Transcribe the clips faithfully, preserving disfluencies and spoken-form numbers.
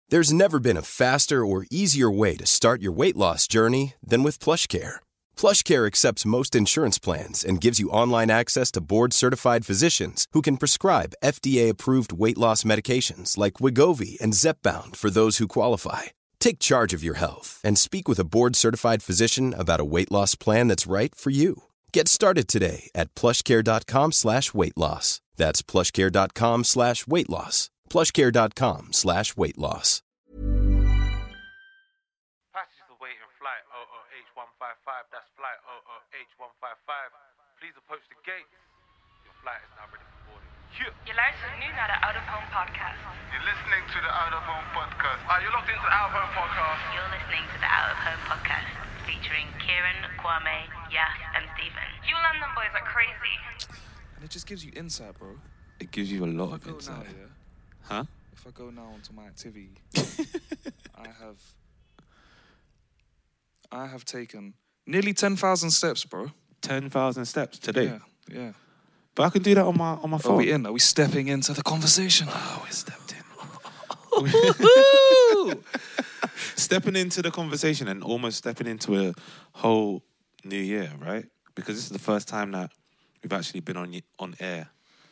There's never been a faster or easier way to start your weight loss journey than with PlushCare. PlushCare accepts most insurance plans and gives you online access to board-certified physicians who can prescribe F D A-approved weight loss medications like Wegovy and Zepbound for those who qualify. Take charge of your health and speak with a board-certified physician about a weight loss plan that's right for you. Get started today at plushcare.com slash weight loss. That's plushcare.com slash weight loss. plushcare.com slash weight loss. Passengers awaiting flight O O H one five five, that's flight O O H one five five. Please approach the gates. Your flight is now ready for boarding. Yeah. Je luistert nu naar de Out of Home podcast. You're listening to the Out of Home podcast. Are you locked into the Out of Home podcast? You're listening to the Out of Home podcast featuring Kieran, Kwame, Yas, and Stephen. You London boys are crazy. And it just gives you insight, bro. It gives you a lot If of I go insight. now, yeah, Huh? if I go now onto my activity, I have I have taken nearly ten thousand steps, bro. ten thousand steps today. Yeah, yeah. But I can do that on my on my phone. Are we in? Are we stepping into the conversation? Oh, we stepped in. Stepping into the conversation and almost stepping into a whole new year, right? Because this is the first time that we've actually been on on air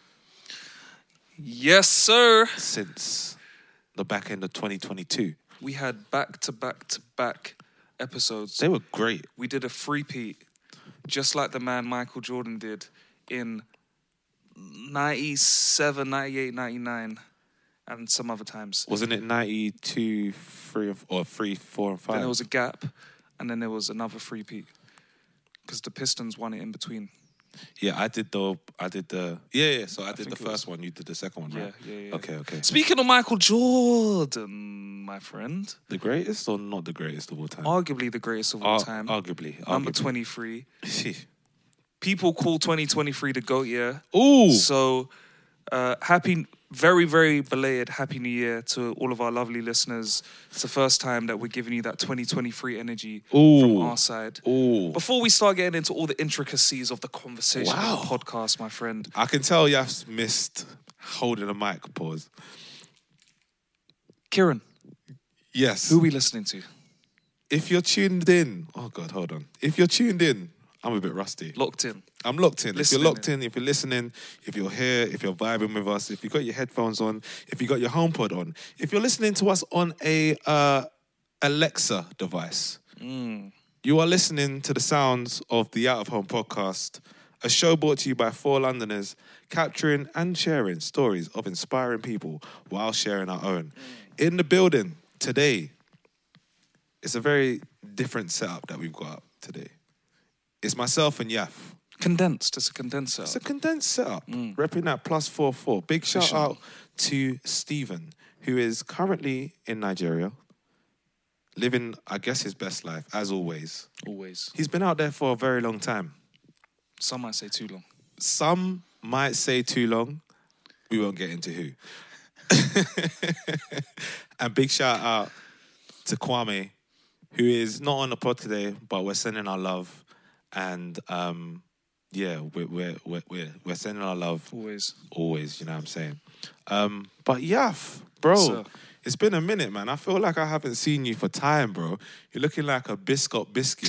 Yes, sir. since the back end of twenty twenty-two. We had back to back to back episodes. They were great. We did a three-peat, just like the man Michael Jordan did in ninety-seven, ninety-eight, ninety-nine, and some other times. Wasn't it ninety-two, three, or three, four, and five? Then there was a gap, and then there was another three-peat. Because the Pistons won it in between. Yeah, I did the, I did the, yeah, yeah. So I, I did the think it first was- one. You did the second one, Yeah, right? yeah, yeah. Okay, okay. Speaking of Michael Jordan, my friend, The greatest or not the greatest of all time? arguably the greatest of all Ar- time, Arguably. number arguably. twenty-three. People call twenty twenty-three the GOAT year. Ooh. So, uh, happy, very, very belated Happy New Year to all of our lovely listeners. It's the first time that we're giving you that twenty twenty-three energy Ooh. from our side. Ooh. Before we start getting into all the intricacies of the conversation Wow. of the podcast, my friend, I can tell Yaf's missed holding a mic. Pause. Kieran, Yes. who are we listening to? If you're tuned in, oh God, hold on. If you're tuned in, I'm a bit rusty. Locked in. I'm locked in. Listening if you're locked in, if you're listening, if you're here, if you're vibing with us, if you got your headphones on, if you got your HomePod on, if you're listening to us on a uh, Alexa device, you are listening to the sounds of the Out of Home podcast, a show brought to you by four Londoners, capturing and sharing stories of inspiring people while sharing our own. In the building today, it's a very different setup that we've got today. It's myself and Yaf. Condensed. It's a condensed It's a setup. condensed setup, repping that plus four four. Big shout Official. out to Stephen, who is currently in Nigeria, living, I guess, his best life, as always. Always. He's been out there for a very long time. Some might say too long. Some might say too long. We won't get into who. And big shout out to Kwame, who is not on the pod today, but we're sending our love. And um, yeah, we're, we're, we're, we're, we're sending our love Always. always, you know what I'm saying? Um, but Yaf, bro, Sir. it's been a minute, man. I feel like I haven't seen you for time, bro. You're looking like a biscuit biscuit.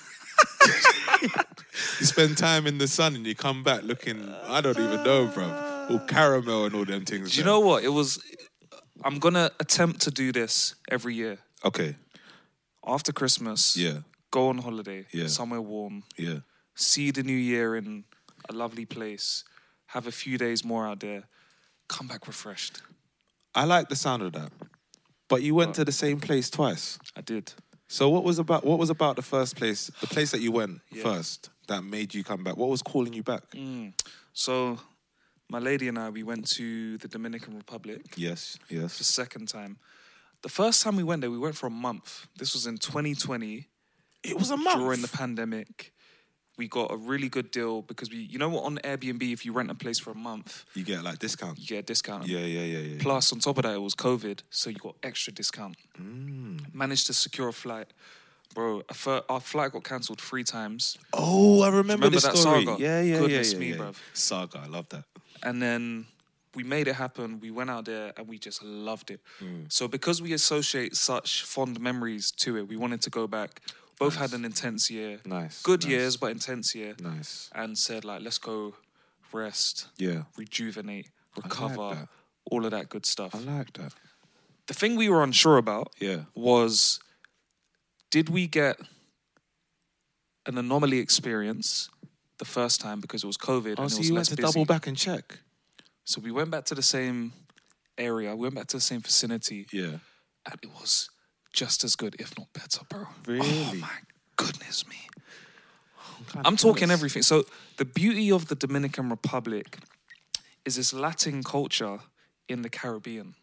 You spend time in the sun and you come back looking, I don't even know, bro. All caramel and all them things. Do you there. know what? It was... I'm going to attempt to do this every year. Okay, After Christmas, yeah, go on holiday, Yeah. somewhere warm, yeah. see the new year in a lovely place, have a few days more out there, come back refreshed. I like the sound of that. But you went What? to the same place twice. I did. So what was about what was about the first place, the place that you went Yeah. first that made you come back? What was calling you back? So, my lady and I, we went to the Dominican Republic Yes, the yes. second time. The first time we went there, we went for a month. This was in twenty twenty. It was a month. During the pandemic. We got a really good deal because we, you know what, on Airbnb, if you rent a place for a month, You get like discount. you get a discount. Yeah, yeah, yeah, yeah. Plus, on top of that, it was COVID, so you got extra discount. Mm. Managed to secure a flight. Bro, a fir- our flight got cancelled three times. Oh, I remember, Remember this that story. saga? Yeah, yeah, Goodness yeah, me, yeah, yeah. bruv. Saga, I love that. And then, we made it happen. We went out there and we just loved it. Mm. So because we associate such fond memories to it, we wanted to go back. Both Nice. had an intense year. Nice. Good nice. years, but intense year. Nice. And said, like, let's go rest, Yeah. rejuvenate, like recover, that. all of that good stuff. I like that. The thing we were unsure about Yeah. was, did we get an anomaly experience the first time because it was COVID Oh, and so it was you went less to busy? double back and check? So we went back to the same area, we went back to the same vicinity, Yeah. and it was just as good, if not better, bro. Really? Oh my goodness me. I'm talking everything. So the beauty of the Dominican Republic is this Latin culture in the Caribbean.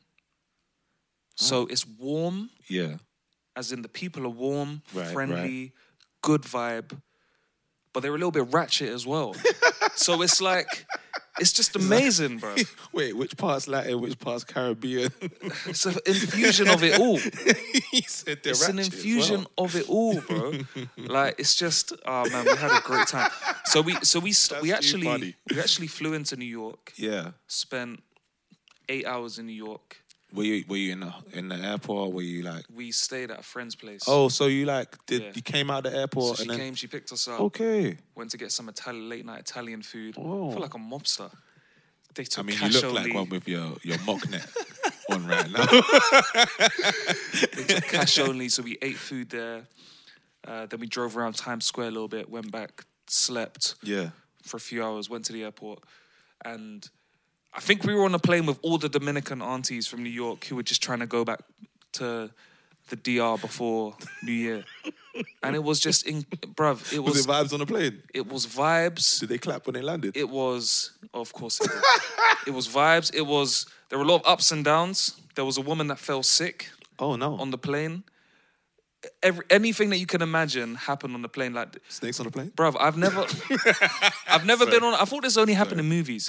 So it's warm, Yeah. as in the people are warm, Right, friendly, good vibe, but they're a little bit ratchet as well. So it's like, it's just amazing, bro. Wait, which part's Latin, which part's Caribbean? It's an infusion of it all. He said they're It's an ratchet as infusion well. of it all, bro. Like, it's just, oh man, we had a great time. So we, so we, st- That's we too actually, funny. we actually flew into New York. Yeah. Spent eight hours in New York. Were you were you in the in the airport? Or were you like? We stayed at a friend's place. Oh, so you like did Yeah. you came out the so airport she and then came, she picked us up. okay. Went to get some Italian late night Italian food. Oh. I feel like a mobster. They took I mean, you cash look only. like one with your your mock net on right now. They took cash only, so we ate food there. Uh, then we drove around Times Square a little bit, went back, slept Yeah. for a few hours, went to the airport, and I think we were on a plane with all the Dominican aunties from New York who were just trying to go back to the D R before New Year, and it was just in, bruv. It was Was it vibes on the plane? it was vibes. Did they clap when they landed? It was, of course, it was. It was vibes. It was. There were a lot of ups and downs. There was a woman that fell sick oh no. on the plane. Every, anything that you can imagine happened on the plane. Like, Snakes on the plane? bruv, I've never, I've never been on. I thought this only happened in movies.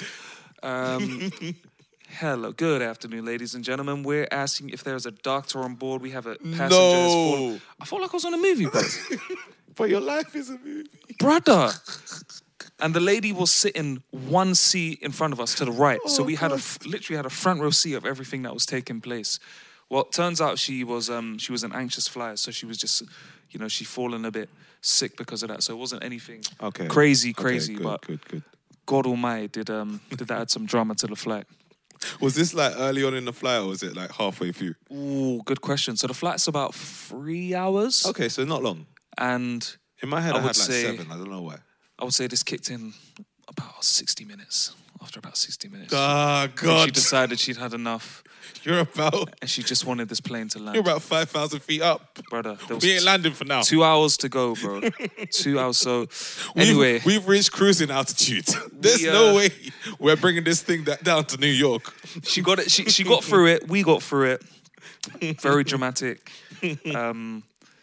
Um, hello, good afternoon, ladies and gentlemen. We're asking if there's a doctor on board. We have a passenger. that's fallen- No. I felt like I was on a movie, bro. But your life is a movie. Brother. And the lady was sitting one seat in front of us to the right. so Oh, we had a f- literally had a front row seat of everything that was taking place. Well, it turns out she was um, she was an anxious flyer, so she was just, you know, she fallen a bit sick because of that. So it wasn't anything Okay. crazy, Okay, crazy, good, but good, good. God Almighty did um did that add some drama to the flight. Was this like early on in the flight or was it like halfway through? Ooh, good question. So the flight's about three hours, Okay, so not long. and In my head, I I, had would like say- seven. I don't know why. I would say this kicked in about sixty minutes. After about sixty minutes, Ah, And God. she decided she'd had enough, You're about and she just wanted this plane to land. you're about five thousand feet up. Brother, there was We ain't landing for now. two hours to go, bro. two hours. So We've- anyway, we've reached cruising altitude. There's We, uh, no way we're bringing this thing that down to New York. she got it. She she got through it. We got through it. Very dramatic. Um,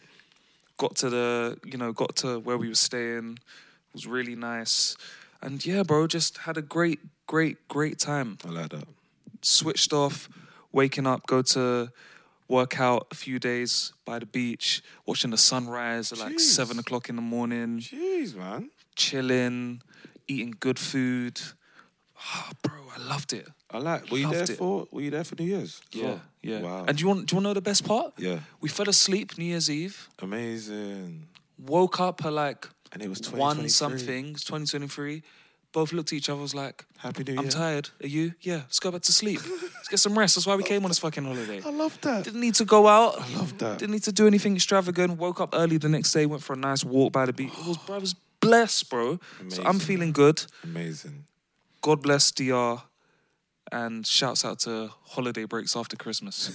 got to the you know got to where we were staying. It was really nice, and yeah, bro, just had a great, great, great time. I like that. Switched off, waking up, go to work out a few days by the beach, watching the sunrise at like Jeez. seven o'clock in the morning, Jeez, man. chilling, eating good food. Oh, bro, I loved it. I like. Were you Loved there it. for? Were you there for New Year's? as Yeah, well? yeah. Wow. And do you want do you want to know the best part? yeah. We fell asleep New Year's Eve, Amazing. woke up at like And it was twenty one twenty-three. something, it's twenty twenty-three. Both looked at each other, was like, Happy New Year. I'm tired. Are you? Yeah, let's go back to sleep. Let's get some rest. That's why we came on this fucking holiday. I love that. Didn't need to go out. I love that. Didn't need to do anything extravagant. Woke up early the next day, went for a nice walk by the beach. It was, bro, I was blessed, bro. So I'm Amazing. feeling good. Amazing. God bless D R. And shouts out to holiday breaks after Christmas.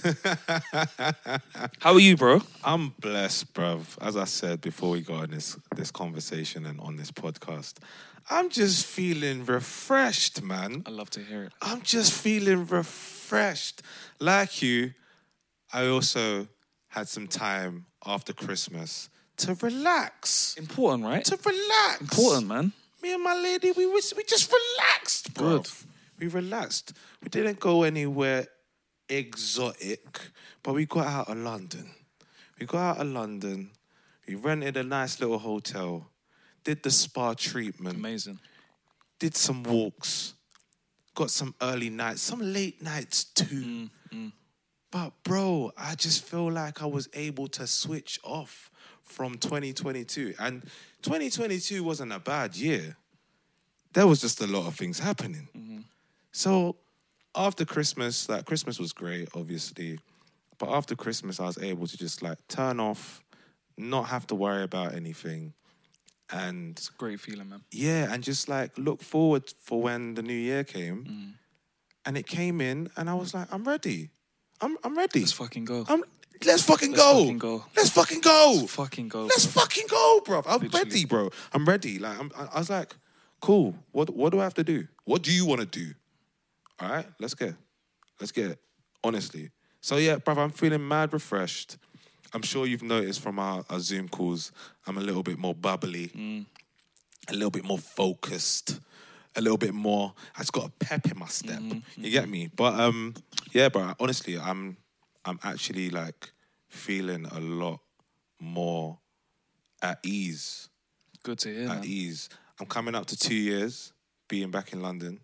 How are you, bro? I'm blessed, bruv. As I said before we got on this this conversation and on this podcast, I'm just feeling refreshed, man. I love to hear it. I'm just feeling refreshed. Like you, I also had some time after Christmas to relax. Important, right? To relax. Important, man. Me and my lady, we was we just relaxed, bro. Good. We relaxed. We didn't go anywhere exotic, but we got out of London. We got out of London. We rented a nice little hotel, did the spa treatment, Amazing. did some walks, got some early nights, some late nights too. Mm, mm. But bro, I just feel like I was able to switch off from twenty twenty-two. And twenty twenty-two wasn't a bad year. There was just a lot of things happening. Mm-hmm. So after Christmas, like Christmas was great, obviously. But after Christmas, I was able to just like turn off, not have to worry about anything. And It's a great feeling, man. yeah, and just like look forward for when the new year came. Mm. And it came in and I was like, I'm ready. I'm I'm ready. Let's fucking go. I'm, let's fucking Let's go. fucking go. Let's fucking go. Let's fucking go. Let's bro. fucking go, bro. I'm Literally. ready, bro. I'm ready. Like I'm, I I was like, cool. What what do I have to do? What do you want to do? All right, let's get, let's get it. Honestly. So yeah, brother, I'm feeling mad refreshed. I'm sure you've noticed from our, our Zoom calls, I'm a little bit more bubbly, Mm. a little bit more focused, a little bit more. I just got a pep in my step. Mm-hmm. You get me? But um, yeah, bro. Honestly, I'm I'm actually like feeling a lot more at ease. Good to hear, At man. ease. I'm coming up to two years being back in London.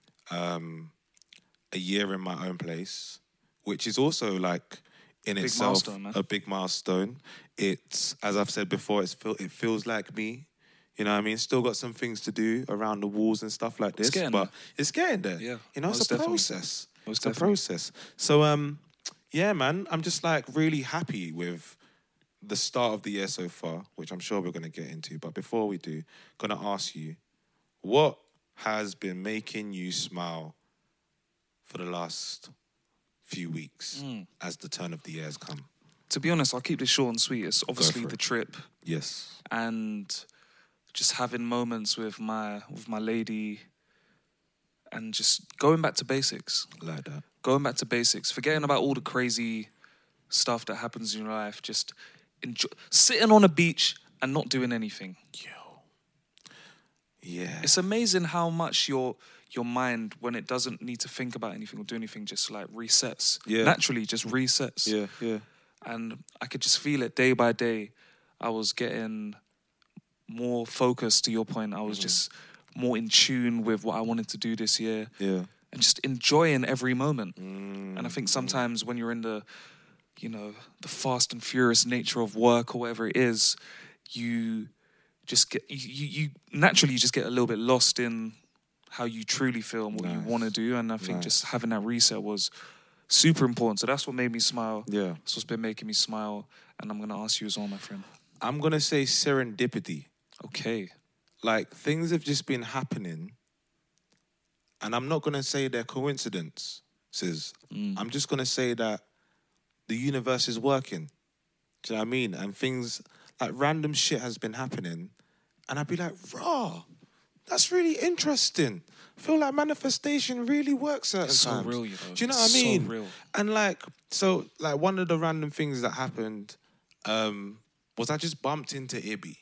Um, a year in my own place, which is also like in Big itself milestone, man. a big milestone. It's, as I've said before, it's feel, it feels like me. You know what I mean? Still got some things to do around the walls and stuff like this, It's getting but there. it's getting there. Yeah, You know, it's most a definitely. process. Most it's a definitely. process. So, um, yeah, man, I'm just like really happy with the start of the year so far, which I'm sure we're going to get into. But before we do, going to ask you, what has been making you smile for the last few weeks Mm. as the turn of the year has come? To be honest, I'll keep this short and sweet. It's obviously for the it. trip Yes. and just having moments with my with my lady and just going back to basics. Like that. Going back to basics. Forgetting about all the crazy stuff that happens in your life. Just enjoy, sitting on a beach and not doing anything. Yo. Yeah. It's amazing how much your your mind, when it doesn't need to think about anything or do anything, just like resets. Yeah. Naturally, just resets. yeah, yeah. And I could just feel it day by day. I was getting more focused, to your point. I was Mm-hmm. just more in tune with what I wanted to do this year Yeah. and just enjoying every moment. Mm. And I think sometimes when you're in the, you know, the fast and furious nature of work or whatever it is, you just get, you, you, you naturally just get a little bit lost in how you truly feel and what you Nice. want to do. And I think Nice. just having that reset was super important. So that's what made me smile. Yeah. That's what's been making me smile. And I'm going to ask you as well, my friend. I'm going to say serendipity. Okay. Like, things have just been happening, and I'm not going to say they're coincidences. Mm. I'm just going to say that the universe is working. Do you know what I mean? And things, like random shit has been happening, and I'd be like, raw, that's really interesting. I feel like manifestation really works certain It's so times. real, you know. Do you know It's what I so mean? real. And like, so like one of the random things that happened um, was I just bumped into Ibby.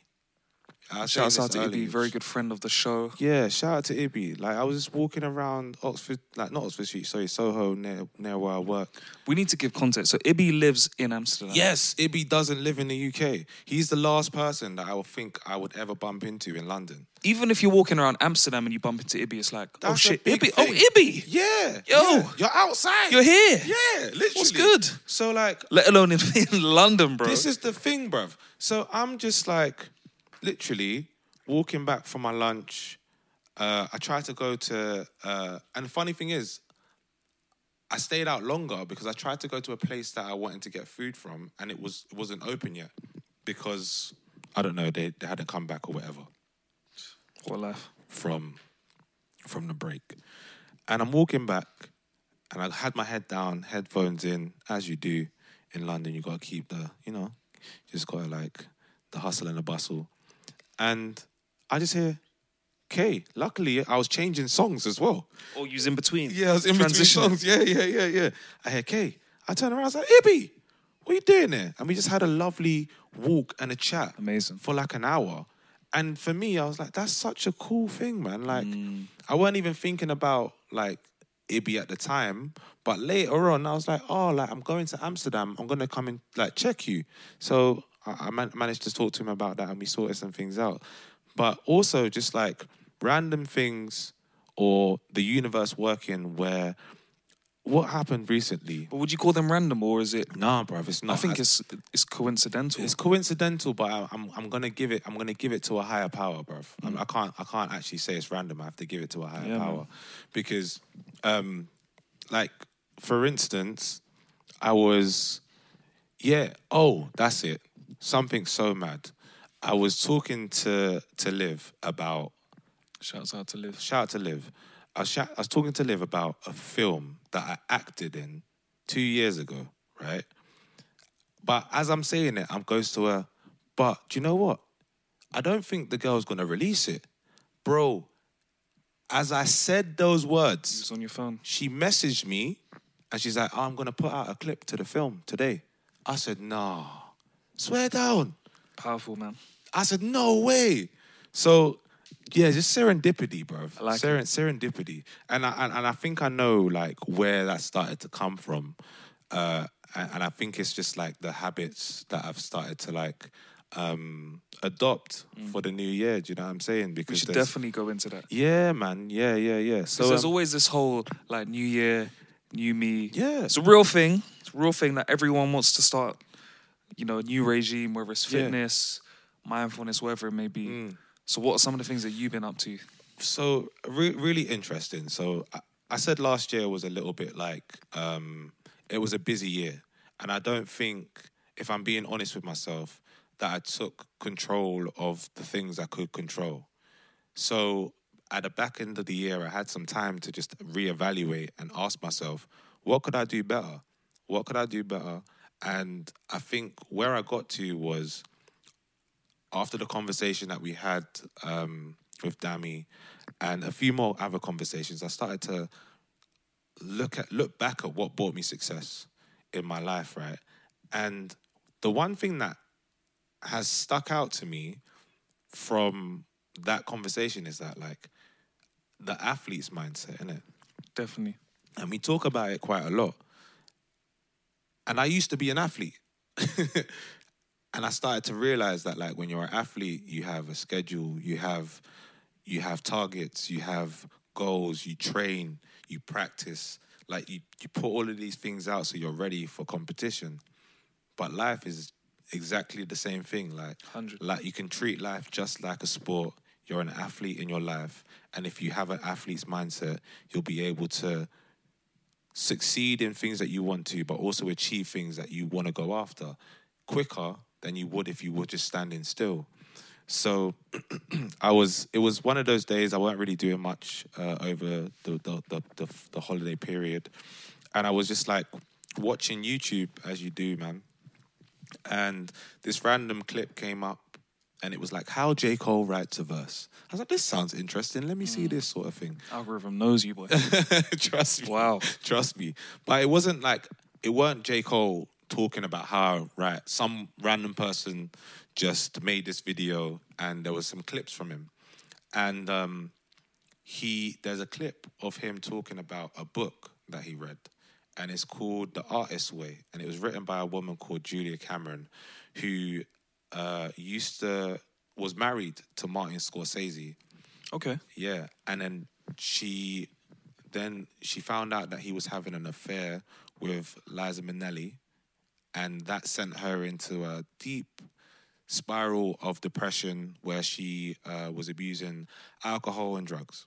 I was saying Shouts out this to Ibby, earlier. very good friend of the show. Yeah, shout out to Ibby. Like, I was just walking around Oxford, like not Oxford Street, sorry, Soho, near near where I work. We need to give context. So Ibby lives in Amsterdam. Yes, Ibby doesn't live in the U K. He's the last person that I would think I would ever bump into in London. Even if you're walking around Amsterdam and you bump into Ibby, it's like, That's oh a shit, big Ibby. thing. Oh, Ibby. Yeah. Yo. yeah. You're outside. You're here. Yeah, literally. What's good? So, like, Let alone in, in London, bro. this is the thing, bruv. So I'm just like, literally walking back from my lunch. Uh, I tried to go to, uh, and the funny thing is, I stayed out longer because I tried to go to a place that I wanted to get food from, and it was it wasn't open yet because I don't know they, they hadn't come back or whatever What life? from from the break. And I'm walking back, and I had my head down, headphones in, as you do in London. You got to keep the, you know, you just got to like the hustle and the bustle. And I just hear, K. Luckily, I was changing songs as well. Or use in between. Yeah, I was in between Transitioning. songs. Yeah, yeah, yeah, yeah. I hear K. I turned around, I was like, Ibby, what are you doing there? And we just had a lovely walk and a chat. Amazing. For like an hour. And for me, I was like, that's such a cool thing, man. Like, Mm. I wasn't even thinking about, like, Ibby at the time. But later on, I was like, oh, like, I'm going to Amsterdam. I'm going to come and, like, check you. So I, I man- managed to talk to him about that, and we sorted some things out. But also just, like, random things or the universe working where what happened recently? But would you call them random, or is it? Nah, bruv, it's not. I think I- it's it's coincidental. It's coincidental, but I- I'm I'm gonna give it I'm gonna give it to a higher power, bruv. I'm- I can't I can't actually say it's random. I have to give it to a higher Yeah, power man. because, um, like for instance, I was, yeah. Oh, that's it. Something so mad. I was talking to to Liv about Shouts out to Liv. shout out to Liv. I was, shout, I was talking to Liv about a film that I acted in two years ago, right? But as I'm saying it, I'm goes to her, but do you know what? I don't think the girl's going to release it. Bro, as I said those words, It's on your phone. she messaged me and she's like, oh, I'm going to put out a clip to the film today. I said, nah, swear down. Powerful, man. I said, no way. So, yeah, just serendipity, bro. I like Seren- serendipity. And I, and, and I think I know, like, where that started to come from. Uh, and, and I think it's just, like, the habits that I've started to, like, um, adopt for the new year. Do you know what I'm saying? Because We should there's- definitely go into that. Yeah, man. Yeah, yeah, yeah. So, So there's um, always this whole like new year, new me. Yeah. It's a real thing. It's a real thing that everyone wants to start, you know, a new regime, whether it's Yeah. fitness, mindfulness, whatever it may be. Mm. So what are some of the things that you've been up to? So re- really interesting. So I, I said last year was a little bit like um, it was a busy year, and I don't think, if I'm being honest with myself, that I took control of the things I could control. So at the back end of the year, I had some time to just reevaluate and ask myself, what could I do better? What could I do better? And I think where I got to was, after the conversation that we had um, with Dami and a few more other conversations, I started to look at look back at what brought me success in my life, right? And the one thing that has stuck out to me from that conversation is that, like, the athlete's mindset, innit? Definitely. And we talk about it quite a lot. And I used to be an athlete. And I started to realize that, like, when you're an athlete, you have a schedule, you have you have targets, you have goals, you train, you practice. Like, you, you put all of these things out so you're ready for competition. But life is exactly the same thing. Like, one hundred. like you can treat life just like a sport. You're an athlete in your life. And if you have an athlete's mindset, you'll be able to succeed in things that you want to, but also achieve things that you want to go after quicker than you would if you were just standing still. So I was, it was one of those days I weren't really doing much uh, over the the, the the the holiday period. And I was just like watching YouTube, as you do, man. And this random clip came up and it was like, how J. Cole writes a verse. I was like, this sounds interesting. Let me see this sort of thing. Algorithm knows you, boy. Trust me. Wow. Trust me. But it wasn't like, it weren't J. Cole talking about how, right, some random person just made this video and there was some clips from him. And um, he, there's a clip of him talking about a book that he read. And it's called The Artist's Way. And it was written by a woman called Julia Cameron, who uh, used to, was married to Martin Scorsese. Okay. Yeah, and then she, then she found out that he was having an affair with Liza Minnelli, and that sent her into a deep spiral of depression where she uh, was abusing alcohol and drugs.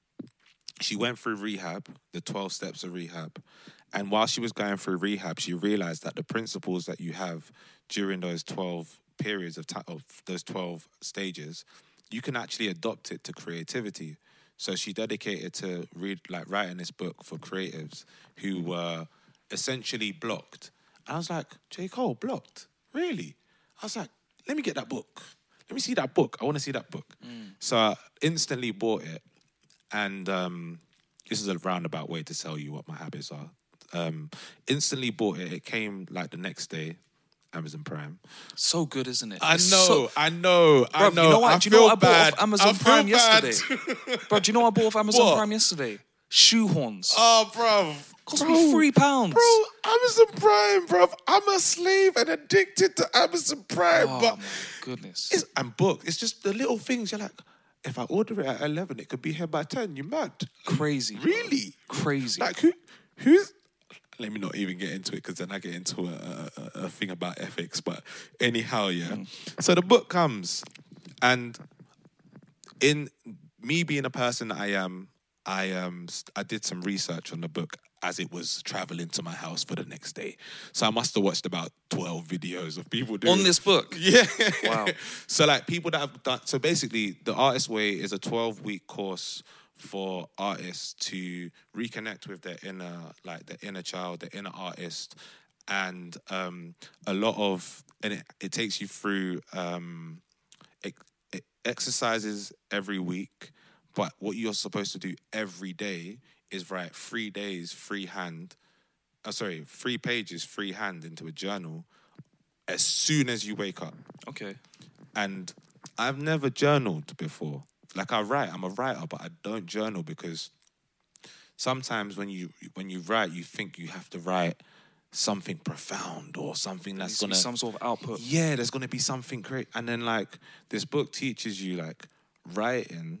She went through rehab, the twelve steps of rehab, and while she was going through rehab, she realized that the principles that you have during those twelve periods of time, of those twelve stages, you can actually adopt it to creativity. So she dedicated to read, like writing this book for creatives who were essentially blocked. And I was like, J. Cole, blocked? Really? I was like, let me get that book. Let me see that book. I want to see that book. Mm. So I instantly bought it. And um, this is a roundabout way to tell you what my habits are. Um, instantly bought it. It came like the next day. Amazon Prime. So good, isn't it? I know, It's so... I know, I Bruv, know. you know what? I Do you know feel what I bought bad. off Amazon I feel Prime bad. yesterday? Bro, do you know what I bought off Amazon What? Prime yesterday? Shoehorns. Oh, bro. Cost me three pounds. Bro, Amazon Prime, bro. I'm a slave and addicted to Amazon Prime. Oh, but my goodness. It's, and book. It's just the little things. You're like, if I order it at eleven, it could be here by ten. You mad? Crazy. Bro. Really? Crazy. Like, who, who's... Let me not even get into it because then I get into a, a, a thing about ethics. But anyhow, yeah. Mm. So the book comes, and in me being a person that I am, I um I did some research on the book as it was traveling to my house for the next day. So I must have watched about twelve videos of people doing... On this book? Yeah. Wow. So like people that have done... So basically, the Artist Way is a twelve-week course for artists to reconnect with their inner, like the inner child, the inner artist, and um, a lot of, and it, it takes you through um, it, it exercises every week, but what you're supposed to do every day is write three days freehand, uh, sorry, three pages freehand into a journal as soon as you wake up. Okay. And I've never journaled before. Like I write, I'm a writer, but I don't journal because sometimes when you when you write, you think you have to write something profound or something that's gonna some sort of output. Yeah, there's gonna be something great, and then like this book teaches you like writing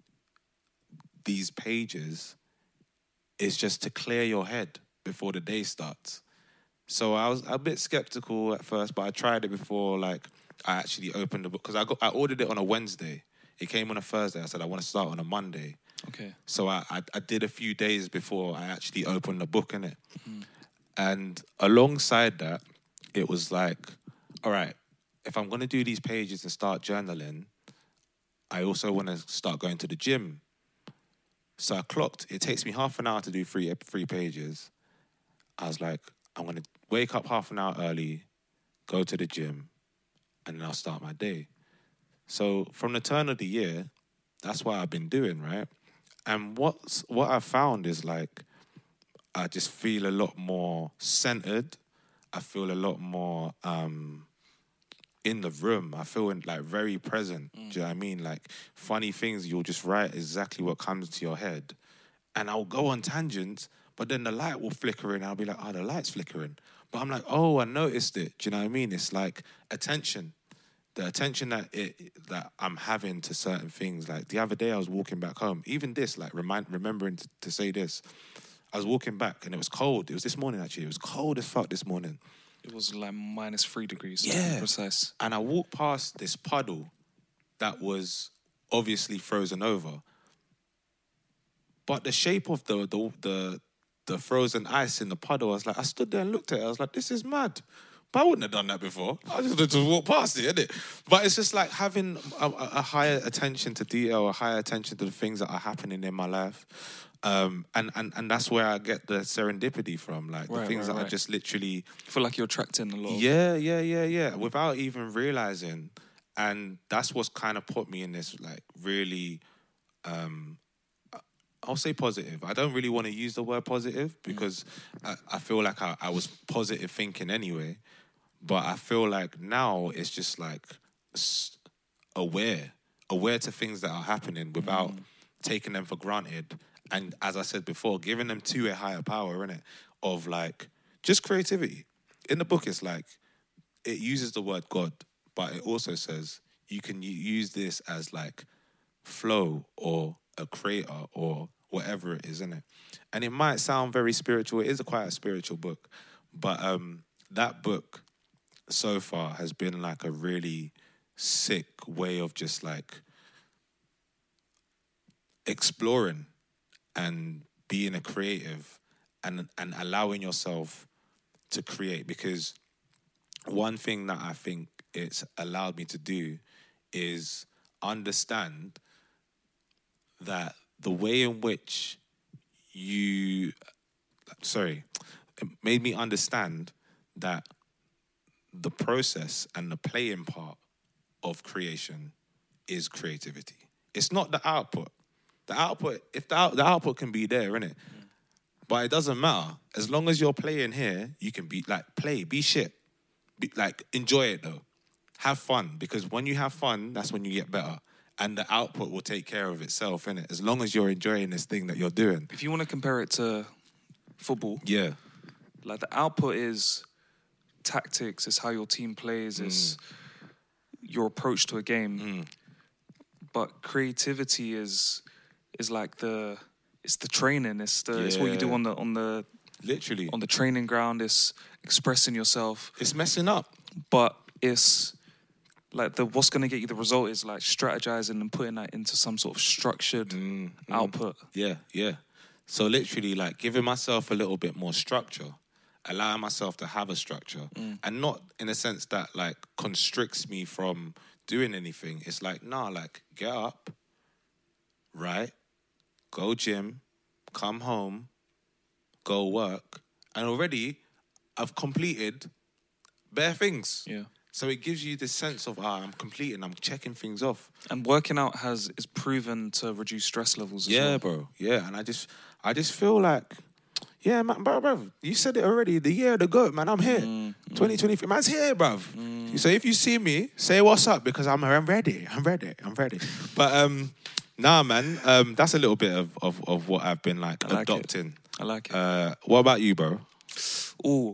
these pages is just to clear your head before the day starts. So I was a bit skeptical at first, but I tried it before like I actually opened the book because I got I ordered it on a Wednesday. It came on a Thursday. I said, I want to start on a Monday. Okay. So I, I, I did a few days before I actually opened the book, innit? Mm-hmm. And alongside that, it was like, all right, if I'm going to do these pages and start journaling, I also want to start going to the gym. So I clocked. It takes me half an hour to do three, three pages. I was like, I'm going to wake up half an hour early, go to the gym, and then I'll start my day. So from the turn of the year, that's what I've been doing, right? And what's what I found is like, I just feel a lot more centered. I feel a lot more um, in the room. I feel in, like very present. Mm. Do you know what I mean? Like funny things, you'll just write exactly what comes to your head. And I'll go on tangents, but then the light will flicker in. I'll be like, oh, the light's flickering. But I'm like, oh, I noticed it. Do you know what I mean? It's like attention. The attention that it that I'm having to certain things. Like the other day, I was walking back home. Even this, like remind, remembering to, to say this. I was walking back and it was cold. It was this morning actually. It was cold as fuck this morning. It was like minus three degrees. To Yeah, be precise. And I walked past this puddle that was obviously frozen over. But the shape of the the the, the frozen ice in the puddle, I was like, I stood there and looked at it. I was like, this is mad. But I wouldn't have done that before. I just had to walk past it, innit? But it's just like having a, a higher attention to detail, a higher attention to the things that are happening in my life. Um, and, and, and that's where I get the serendipity from, like right, the things right, that right. are just literally... I feel like you're attracting a lot of... Yeah, yeah, yeah, yeah, without even realising. And that's what's kind of put me in this, like, really... Um, I'll say positive. I don't really want to use the word positive because mm. I, I feel like I, I was positive thinking anyway. But I feel like now it's just like aware, aware to things that are happening without mm. taking them for granted. And as I said before, giving them to a higher power, innit? Of like, just creativity. In the book, it's like, it uses the word God, but it also says you can use this as like flow or a creator or whatever it is, innit? And it might sound very spiritual. It is a quite a spiritual book. But um, that book so far has been like a really sick way of just like exploring and being a creative and and allowing yourself to create. Because one thing that I think it's allowed me to do is understand that the way in which you, sorry, it made me understand that the process and the playing part of creation is creativity. It's not the output. The output, if the, out, the output can be there, innit? Mm. But it doesn't matter. As long as you're playing here, you can be, like, play, be shit. Be, like, enjoy it, though. Have fun, because when you have fun, that's when you get better. And the output will take care of itself, innit? As long as you're enjoying this thing that you're doing. If you want to compare it to football, yeah, like the output is tactics, it's how your team plays, mm. it's your approach to a game. Mm. but creativity is is like the it's the training. It's the it's what you do Yeah. on the on the Literally. on the training ground. It's expressing yourself, It's messing up. but it's like the what's going to get you the result is like strategizing and putting that into some sort of structured Mm, output. Yeah, yeah. So literally, like, giving myself a little bit more structure, allowing myself to have a structure, and not in a sense that, like, constricts me from doing anything. It's like, nah, like, get up, right, go gym, come home, go work, and already I've completed bare things. Yeah. So it gives you this sense of, ah, I'm completing, I'm checking things off. And working out has is proven to reduce stress levels as Yeah, well. bro. Yeah, and I just, I just feel like, yeah, man, bro, bro. You said it already. The year of the goat, man. I'm here. Mm, twenty twenty-three, man's here, bruv. So if you see me, say what's up because I'm, I'm ready. I'm ready. I'm ready. But um, nah, man. Um, that's a little bit of of, of what I've been like, I like it. adopting. I like it. Uh, what about you, bro? Ooh.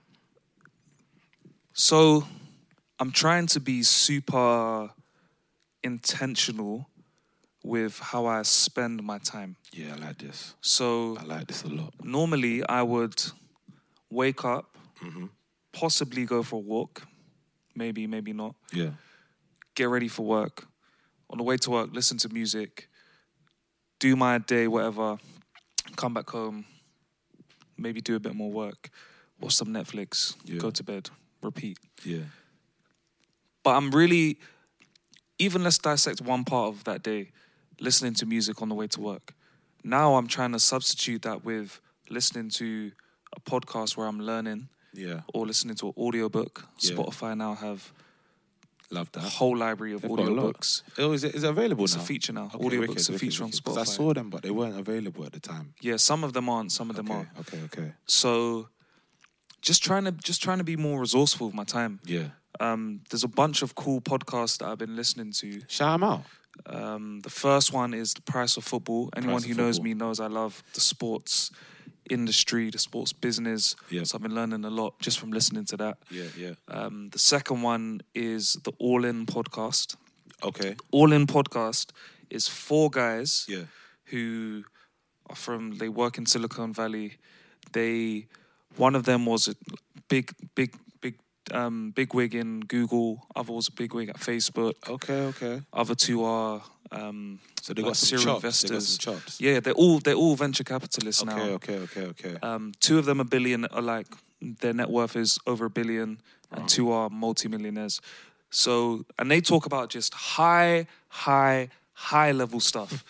So I'm trying to be super intentional with how I spend my time. Yeah, I like this. So I like this a lot. normally I would wake up, Mm-hmm. possibly go for a walk, maybe, maybe not, Yeah. get ready for work. On the way to work, listen to music, do my day, whatever, come back home, maybe do a bit more work, watch some Netflix, Yeah. go to bed, repeat. Yeah. But I'm really, even let's dissect one part of that day, listening to music on the way to work. Now I'm trying to substitute that with listening to a podcast where I'm learning Yeah. or listening to an audiobook. Yeah. Spotify now have Love a that. whole library of They've got a lot. audiobooks. Oh, is it, is it available It's now? a feature now. Okay, Audiobooks wicked, are wicked, feature on wicked. 'Cause I Spotify. saw them, but they weren't available at the time. Yeah, some of them aren't, some of them Okay, are. okay, okay. So just trying to just trying to be more resourceful with my time. Yeah. Um, there's a bunch of cool podcasts that I've been listening to. Shout them out. Um, the first one is The Price of Football. Anyone Price who of knows Football. me knows I love the sports industry, the sports business. Yeah. So I've been learning a lot just from listening to that. Yeah, yeah. Um, the second one is the All In podcast. Okay. All In podcast is four guys Yeah. who are from, they work in Silicon Valley. They, one of them was a big, big, big, um, big wig in Google. Other was a big wig at Facebook. Okay, okay. Other two are um, So they like got some serial chops. They got investors. some chops. Yeah, they're all they're all venture capitalists Okay, now. okay, okay, okay. Um, two of them are billion, are like their net worth is over a billion, and two are multimillionaires. So, and they talk about just high, high, high level stuff.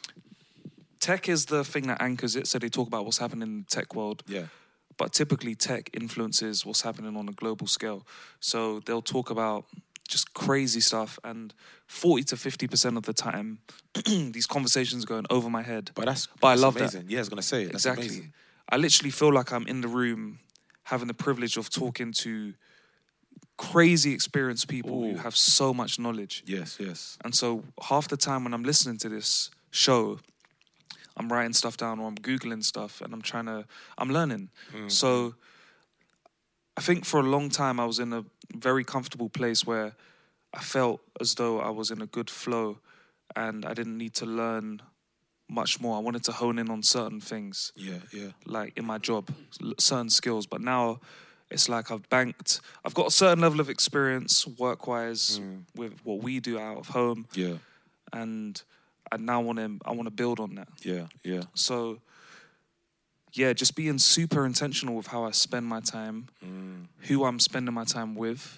Tech is the thing that anchors it. So they talk about what's happening in the tech world. Yeah. But typically tech influences what's happening on a global scale. So they'll talk about just crazy stuff, and forty to fifty percent of the time, these conversations are going over my head. But that's, But I that's love that. amazing. Yeah, I was going to say, that's Exactly. amazing. I literally feel like I'm in the room having the privilege of talking to crazy experienced people Ooh. who have so much knowledge. Yes, yes. And so half the time when I'm listening to this show, I'm writing stuff down or I'm Googling stuff and I'm trying to, I'm learning. So I think for a long time I was in a very comfortable place where I felt as though I was in a good flow and I didn't need to learn much more. I wanted to hone in on certain things, Yeah, yeah. like in my job, l- certain skills. But now it's like I've banked, I've got a certain level of experience work-wise with what we do out of home. Yeah, And I now want to, I want to build on that. yeah, yeah. So, yeah, just being super intentional with how I spend my time, who I'm spending my time with.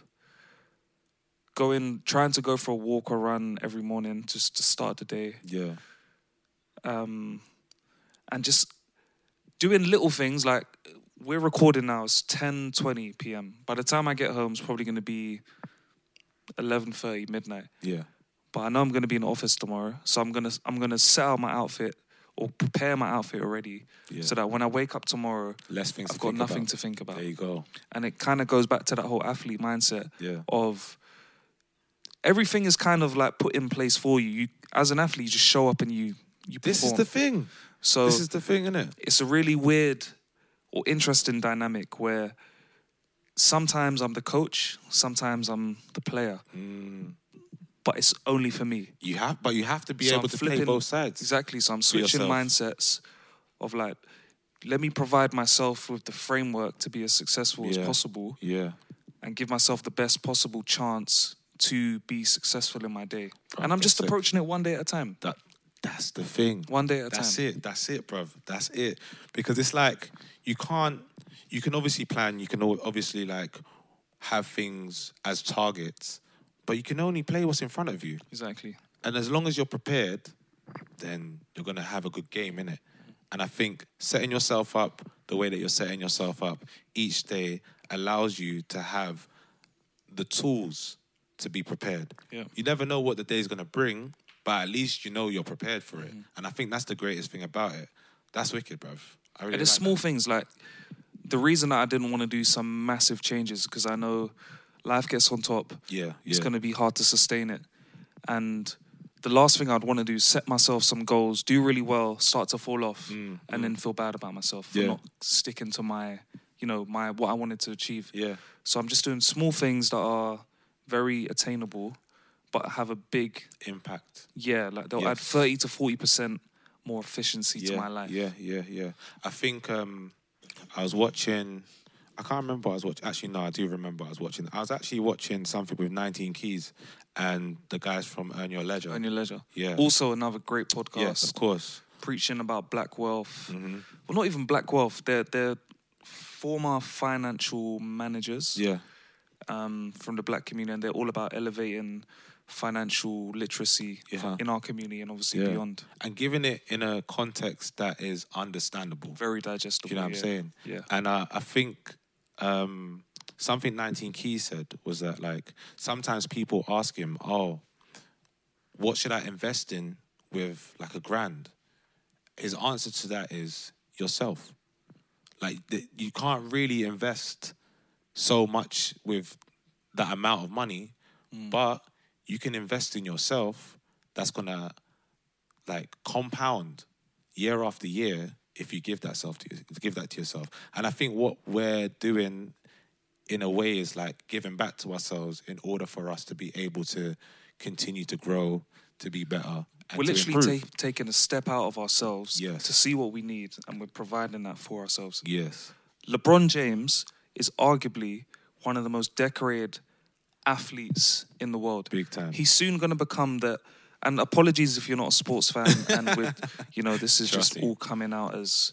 Going, trying to go for a walk or run every morning just to start the day. Yeah. Um, and just doing little things like, we're recording now, it's ten twenty p.m. By the time I get home, it's probably going to be eleven thirty, midnight. Yeah. But I know I'm going to be in the office tomorrow, so I'm going to I'm going to set out my outfit or prepare my outfit already, Yeah. so that when I wake up tomorrow, Less things I've to got think nothing about. to think about. There you go. And it kind of goes back to that whole athlete mindset Yeah. of everything is kind of like put in place for you. You as an athlete, you just show up and you you This is perform. the thing. So This is the thing, isn't it? it's a really weird or interesting dynamic where sometimes I'm the coach, sometimes I'm the player. but it's only for me. You have, but you have to be So able I'm to play flipping- both sides. Exactly. So I'm switching yourself. mindsets of like, let me provide myself with the framework to be as successful as Yeah. possible Yeah. and give myself the best possible chance to be successful in my day. Bro, and I'm just that's it. approaching it one day at a time. That that's the thing. One day at a That's time. it. That's it, bruv. That's it. Because it's like you can't. You can obviously plan. You can al- obviously like have things as targets, but you can only play what's in front of you. Exactly. And as long as you're prepared, then you're gonna have a good game, innit? And I think setting yourself up the way that you're setting yourself up each day allows you to have the tools to be prepared. Yeah. You never know what the day's gonna bring, but at least you know you're prepared for it. And I think that's the greatest thing about it. That's wicked, bruv. I really And it's like small that. things like the reason that I didn't want to do some massive changes because I know life gets on top. Yeah, It's yeah. going to be hard to sustain it. And the last thing I'd want to do is set myself some goals, do really well, start to fall off, and then feel bad about myself for Mm, Yeah. not sticking to my, you know, my what I wanted to achieve. Yeah. So I'm just doing small things that are very attainable, but have a big, Impact. yeah, like they'll Yes. add thirty to forty percent more efficiency yeah, to my life. Yeah, yeah, yeah. I think um, I was watching. I can't remember. What I was watching. Actually, no, I do remember. I was watching. I was actually watching something with nineteen Keys and the guys from Earn Your Leisure. On your leisure. Yeah. Also another great podcast. Yes, of course. Preaching about black wealth. Mm-hmm. Well, not even black wealth. They're they're former financial managers Yeah, um, from the black community, and they're all about elevating financial literacy Yeah. in our community and obviously yeah. beyond. And giving it in a context that is understandable. Very digestible. Do you know what yeah. I'm saying? Yeah. And uh, I think um, something nineteen Keys said was that, like, sometimes people ask him, oh, what should I invest in with, like, a grand? His answer to that is yourself. Like, th- you can't really invest so much with that amount of money, but you can invest in yourself that's going to, like, compound year after year if you give that self to give that to yourself. And I think what we're doing in a way is like giving back to ourselves in order for us to be able to continue to grow, to be better. And We're to literally improve. ta- taking a step out of ourselves Yes. to see what we need, and we're providing that for ourselves. Yes. LeBron James is arguably one of the most decorated athletes in the world. Big time. He's soon going to become the. And apologies if you're not a sports fan, and with you know this is Trust just me. all coming out as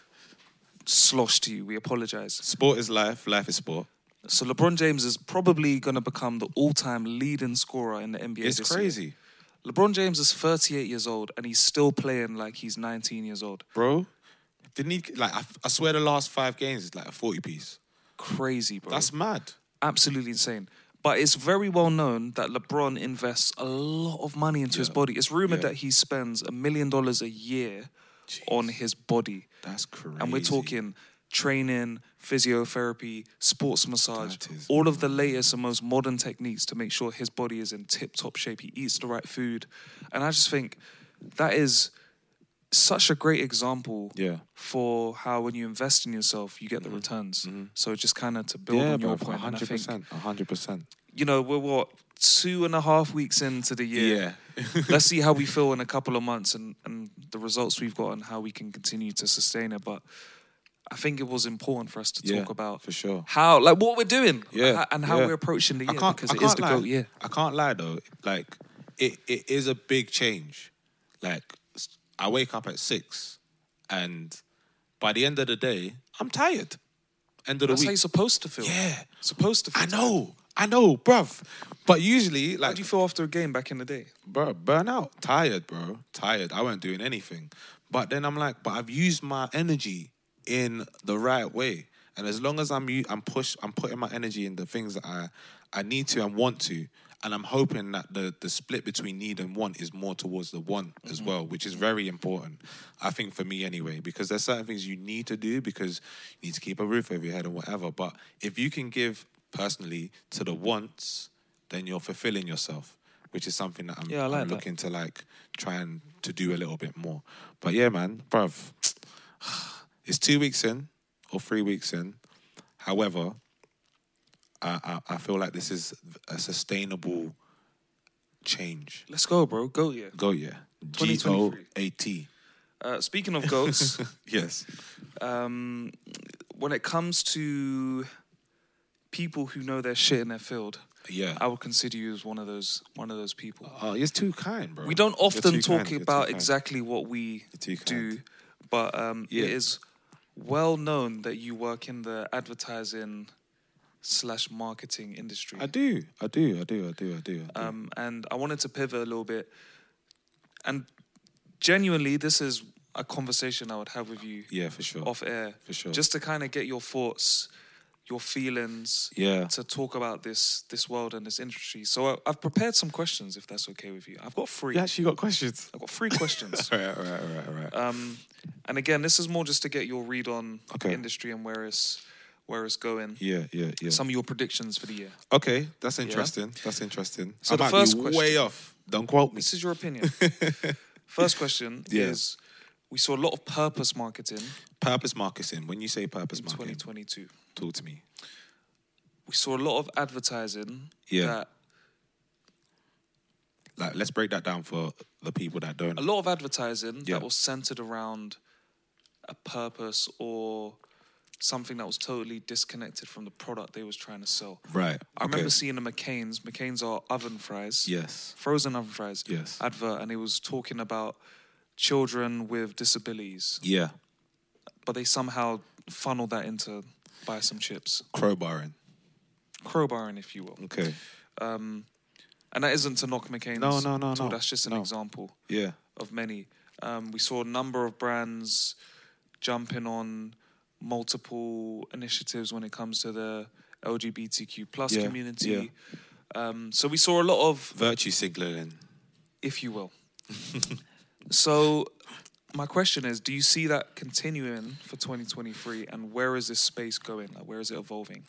slosh to you. We apologize. Sport is life. Life is sport. So LeBron James is probably going to become the all-time leading scorer in the N B A. It's this year. crazy, LeBron James is thirty-eight years old and he's still playing like he's nineteen years old. bro. Didn't he, like, I, I swear the last five games is like a forty piece. Crazy, bro. That's mad. Absolutely insane. But it's very well known that LeBron invests a lot of money into his Yeah. body. It's rumored Yeah. that he spends a million dollars a year on his body. That's crazy. And we're talking training, physiotherapy, sports massage, That is all of the latest and most modern techniques to make sure his body is in tip-top shape. He eats the right food. And I just think that is such a great example Yeah. for how when you invest in yourself, you get the returns. So just kind of to build Yeah, on your bro, point, and I hundred think, percent, hundred percent. you know, we're what, two and a half weeks into the year. Yeah. Let's see how we feel in a couple of months and, and the results we've got and how we can continue to sustain it. But I think it was important for us to Yeah, talk about for sure. how, like, what we're doing, Yeah, and how yeah. we're approaching the I year can't, because I it can't is the lie. GOAT year. I can't lie though. Like, it, it is a big change. Like, I wake up at six, and by the end of the day, I'm tired. End of the That's how week. you're supposed to feel. Yeah. Supposed to feel. I know, I know, bruv. But usually, How like, do you feel after a game back in the day? bro, burn out, tired, bro, tired. I wasn't doing anything. But then I'm like, but I've used my energy in the right way, and as long as I'm u- I'm push, I'm putting my energy in the things that I I need to and want to, and I'm hoping that the the split between need and want is more towards the want as well, which is very important. I think for me anyway, because there's certain things you need to do because you need to keep a roof over your head and whatever. But if you can give personally to the wants, then you're fulfilling yourself, which is something that I'm, Yeah, I like I'm that. looking to like try and to do a little bit more. But yeah, man, bruv, it's two weeks in or three weeks in. However, I, I, I feel like this is a sustainable change. Let's go, bro. Go, yeah. Go, yeah. G O A T. Uh, speaking of goats, Yes. um, when it comes to people who know their shit in their field, Yeah. I would consider you as one of those one of those people. Oh, you're too kind, bro. We don't You're often too talk kind. You're too about kind. exactly what we You're too do, kind. but um, Yeah. it is well known that you work in the advertising slash marketing industry. I do. I do. I do. I do. I do. I do. Um, and I wanted to pivot a little bit. And genuinely, this is a conversation I would have with you yeah, for sure. off air. For sure. Just to kind of get your thoughts, your feelings, Yeah. to talk about this this world and this industry. So I, I've prepared some questions, if that's okay with you. I've got three. You actually got questions. I've got three questions. All right, all right, all right, all right. Um, and again, this is more just to get your read on Okay. the industry and where it's where it's going. yeah, yeah, yeah. Some of your predictions for the year. Okay, that's interesting. That's interesting. So I the might first be question- way off. Don't quote me. This is your opinion. First question Yeah. is: we saw a lot of purpose marketing Purpose marketing. When you say purpose in marketing, twenty twenty-two. talk to me. We saw a lot of advertising Yeah. that Like, let's break that down for the people that don't. a lot of advertising Yeah. that was centered around a purpose or something that was totally disconnected from the product they was trying to sell. Right. I remember okay. seeing the McCain's. McCain's are oven fries. Yes. Frozen oven fries. Yes. Advert, and it was talking about children with disabilities, Yeah. but they somehow funneled that into buy some chips, Crowbarring. crowbarring, if you will. Okay. Um, and that isn't to knock McCain's. No, no, no, at all. no. That's just an No. example Yeah. of many. Um, we saw a number of brands jumping on multiple initiatives when it comes to the L G B T Q plus Yeah, community. Um, so we saw a lot of, Virtue signaling. if you will. So my question is, do you see that continuing for twenty twenty-three, and where is this space going? Like, where is it evolving?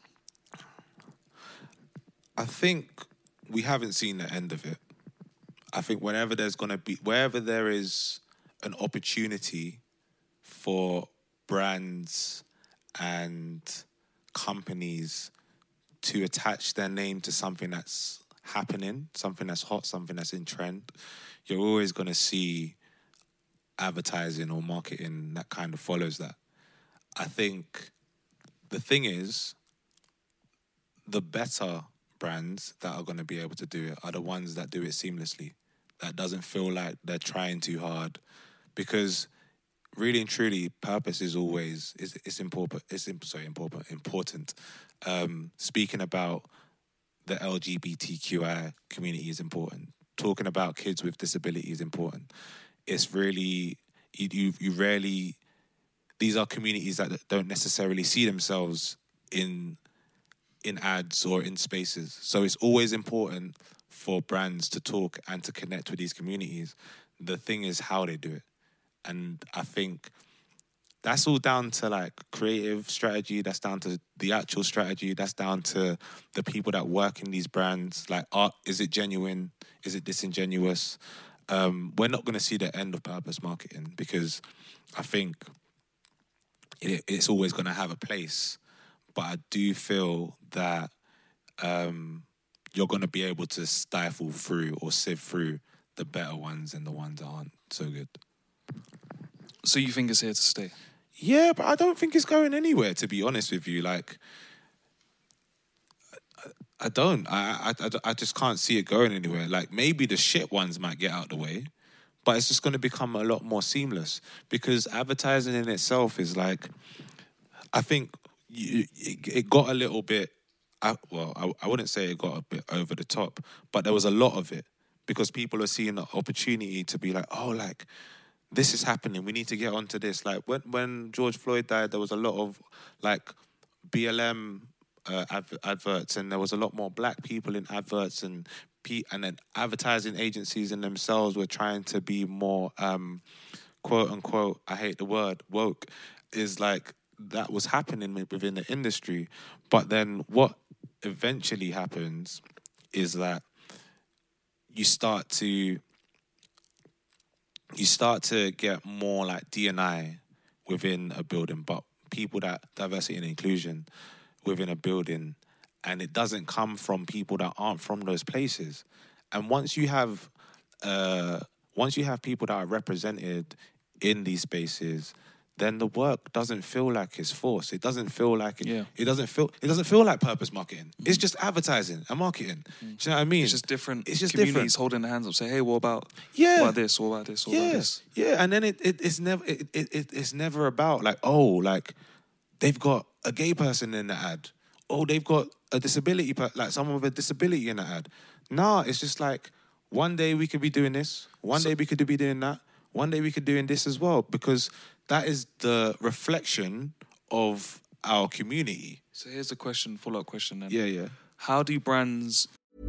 I think we haven't seen the end of it. I think whenever there's going to be, wherever there is an opportunity for brands and companies to attach their name to something that's happening, something that's hot, something that's in trend, you're always going to see advertising or marketing that kind of follows that. I think the thing is, the better brands that are going to be able to do it are the ones that do it seamlessly, that doesn't feel like they're trying too hard, because really and truly, purpose is always is it's important. It's im- sorry, important. Important. Um, speaking about the L G B T Q I community is important. Talking about kids with disability is important. It's really you. You, you rarely. These are communities that don't necessarily see themselves in in ads or in spaces. So it's always important for brands to talk and to connect with these communities. The thing is how they do it. And I think that's all down to like creative strategy. That's down to the actual strategy. That's down to the people that work in these brands. Like, art, is it genuine? Is it disingenuous? Um, we're not going to see the end of purpose marketing, because I think it, it's always going to have a place. But I do feel that um, you're going to be able to stifle through or sieve through the better ones and the ones that aren't so good. So you think it's here to stay? Yeah, but I don't think it's going anywhere, to be honest with you. Like, I, I don't. I, I, I just can't see it going anywhere. Like, maybe the shit ones might get out the way, but it's just going to become a lot more seamless, because advertising in itself is like, I think you, it, it got a little bit, I, well, I, I wouldn't say it got a bit over the top, but there was a lot of it, because people are seeing the opportunity to be like, oh, like, this is happening. We need to get onto this. Like when when George Floyd died, there was a lot of like B L M uh, adver- adverts, and there was a lot more black people in adverts, and P- and then advertising agencies in themselves were trying to be more um, quote unquote, I hate the word, woke. Is like that was happening within the industry, but then what eventually happens is that you start to. You start to get more like D and I within a building, but people that diversity and inclusion within a building, and it doesn't come from people that aren't from those places. and once you have, uh, once you have people that are represented in these spaces, then the work doesn't feel like it's forced. It doesn't feel like it. Yeah. It doesn't feel. It doesn't feel like purpose marketing. Mm. It's just advertising and marketing. Mm. Do you know what I mean? It's just different. It's just communities different. holding their hands up, say, "Hey, what about? Yeah. What about this? What about this? What yeah. about this?" Yeah, and then it, it it's never it, it, it it's never about like oh like they've got a gay person in the ad. Oh, they've got a disability per- like someone with a disability in the ad. Nah, it's just like one day we could be doing this. One so, day we could be doing that. One day we could be doing this as well because that is the reflection of our community. So here's a question, follow-up question then. Yeah, yeah. How do brands...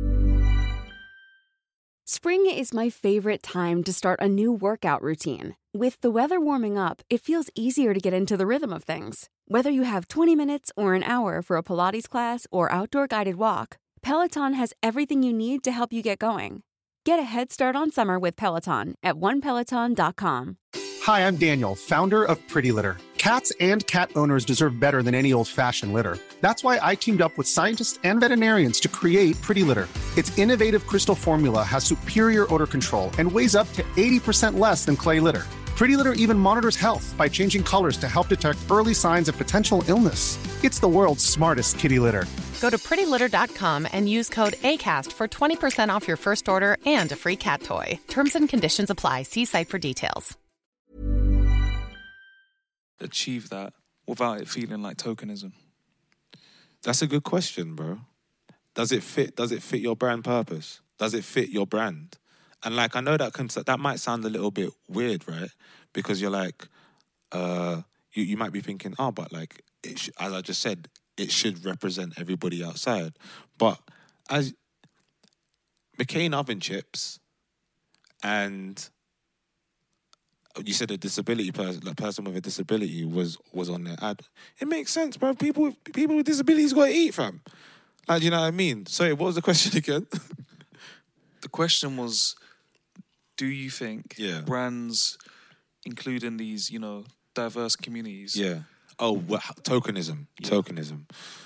Spring is my favorite time to start a new workout routine. With the weather warming up, it feels easier to get into the rhythm of things. Whether you have twenty minutes or an hour for a Pilates class or outdoor guided walk, Peloton has everything you need to help you get going. Get a head start on summer with Peloton at one peloton dot com. Hi, I'm Daniel, founder of Pretty Litter. Cats and cat owners deserve better than any old-fashioned litter. That's why I teamed up with scientists and veterinarians to create Pretty Litter. Its innovative crystal formula has superior odor control and weighs up to eighty percent less than clay litter. Pretty Litter even monitors health by changing colors to help detect early signs of potential illness. It's the world's smartest kitty litter. Go to pretty litter dot com and use code ACAST for twenty percent off your first order and a free cat toy. Terms and conditions apply. See site for details. Achieve that without it feeling like tokenism? That's a good question, bro. Does it fit? Does it fit your brand purpose? Does it fit your brand? And like, I know that can, that might sound a little bit weird, right? Because you're like, uh, you, you might be thinking, oh, but like, it sh- as I just said, it should represent everybody outside. But as McCain oven chips and you said a disability person, a person with a disability was was on their ad. It makes sense, bro. People with, people with disabilities got to eat, fam. Like, you know what I mean? Sorry, what was the question again? The question was, do you think yeah. brands, including these, you know, diverse communities... Yeah. Oh, well, tokenism. Yeah. Tokenism.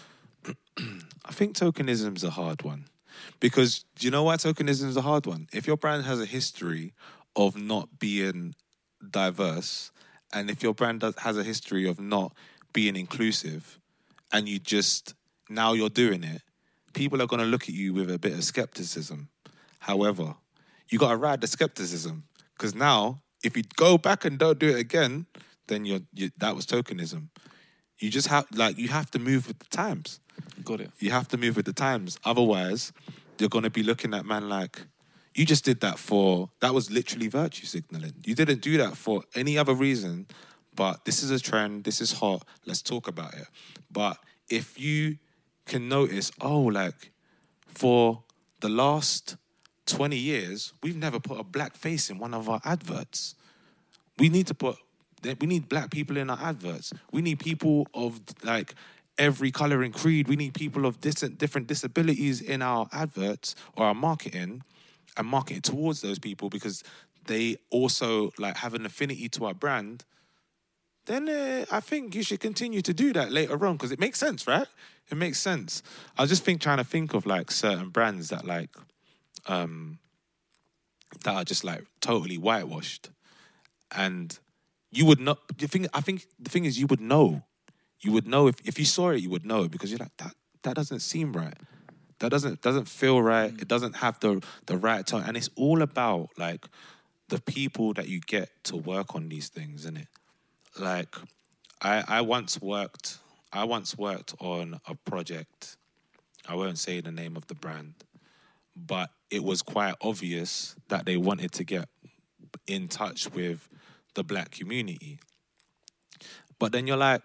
I think tokenism's a hard one. Because do you know why tokenism's a hard one? If your brand has a history of not being diverse, and if your brand does, has a history of not being inclusive, and you just, now you're doing it, people are going to look at you with a bit of skepticism. However, you got to ride the skepticism, because now, if you go back and don't do it again, then you're, you, that was tokenism. You just have, like, you have to move with the times. Got it. You have to move with the times. Otherwise, you're going to be looking at man like, you just did that for, that was literally virtue signaling. You didn't do that for any other reason, but this is a trend, this is hot, let's talk about it. But if you can notice, oh, like, for the last twenty years, we've never put a black face in one of our adverts. We need to put, we need black people in our adverts. We need people of, like, every colour and creed. We need people of different, different disabilities in our adverts or our marketing, and marketing towards those people because they also, like, have an affinity to our brand. Then uh, I think you should continue to do that later on because it makes sense, right? It makes sense. I was just think trying to think of, like, certain brands that, like, um, that are just, like, totally whitewashed. And you would not, the thing, I think the thing is you would know. You would know, if, if you saw it, you would know because you're like, that that doesn't seem right. That doesn't doesn't feel right. It doesn't have the the right tone. And it's all about, like, the people that you get to work on these things, isn't it? Like, I I once worked I once worked on a project. I won't say the name of the brand, but it was quite obvious that they wanted to get in touch with the black community. But then you're like,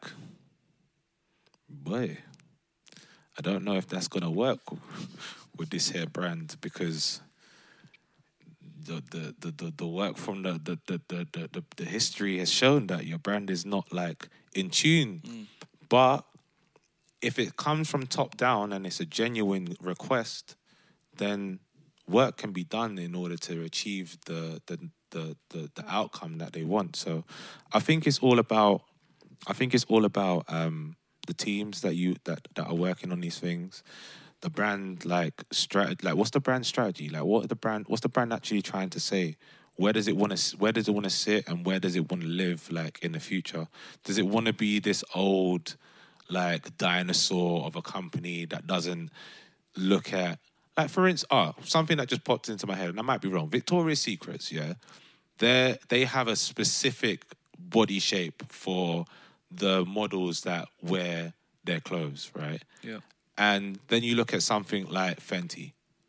boy, I don't know if that's going to work with this here brand because the the, the, the, the work from the the, the, the, the the history has shown that your brand is not, like, in tune. Mm. But if it comes from top down and it's a genuine request, then work can be done in order to achieve the the the, the, the outcome that they want. So I think it's all about I think it's all about um, the teams that you that, that are working on these things, the brand like strategy, like what's the brand strategy? Like what are the brand, what's the brand actually trying to say? Where does it want to, where does it want to sit, and where does it want to live like in the future? Does it want to be this old like dinosaur of a company that doesn't look at, like for instance, oh, something that just popped into my head, and I might be wrong. Victoria's Secrets, yeah, they they have a specific body shape for the models that wear their clothes, right? Yeah. And then you look at something like Fenty.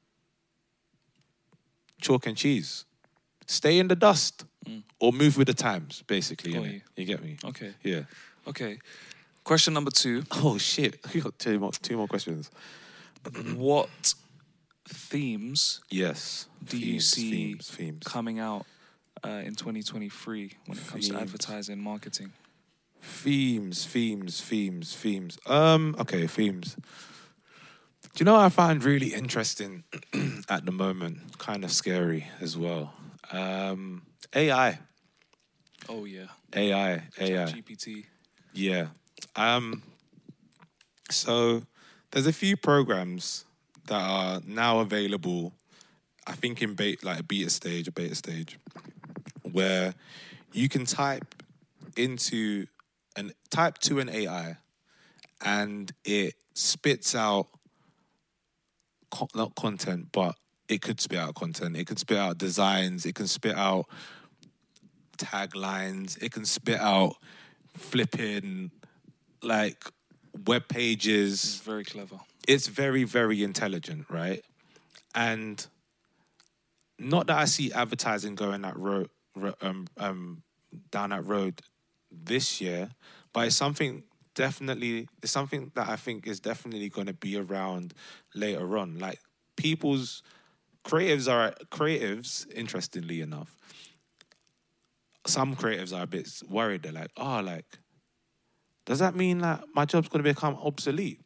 Chalk and cheese. Stay in the dust mm. or move with the times, basically. Got innit? you. You get me? Okay. Yeah. Okay. Question number two. Oh, shit. We got two more, two more questions. What themes Yes. do themes, you see themes, themes. coming out uh, in twenty twenty-three when it comes Themes. to advertising, marketing? Themes, themes, themes, themes. Um, okay, themes. Do you know what I find really interesting at the moment? Kind of scary as well. Um, A I. Oh, yeah. A I. A I. G P T. Yeah. Um, so there's a few programs that are now available, I think in beta, like a beta stage, a beta stage, where you can type into and type to an A I and it spits out co- not content, but it could spit out content. It could spit out designs. It can spit out taglines. It can spit out flipping like web pages. It's very clever. It's very, very intelligent, right? And not that I see advertising going that road, ro- um, um, down that road this year, but it's something definitely, it's something that I think is definitely going to be around later on. Like people's creatives are, creatives, interestingly enough, some creatives are a bit worried. They're like, oh, like, does that mean that my job's going to become obsolete?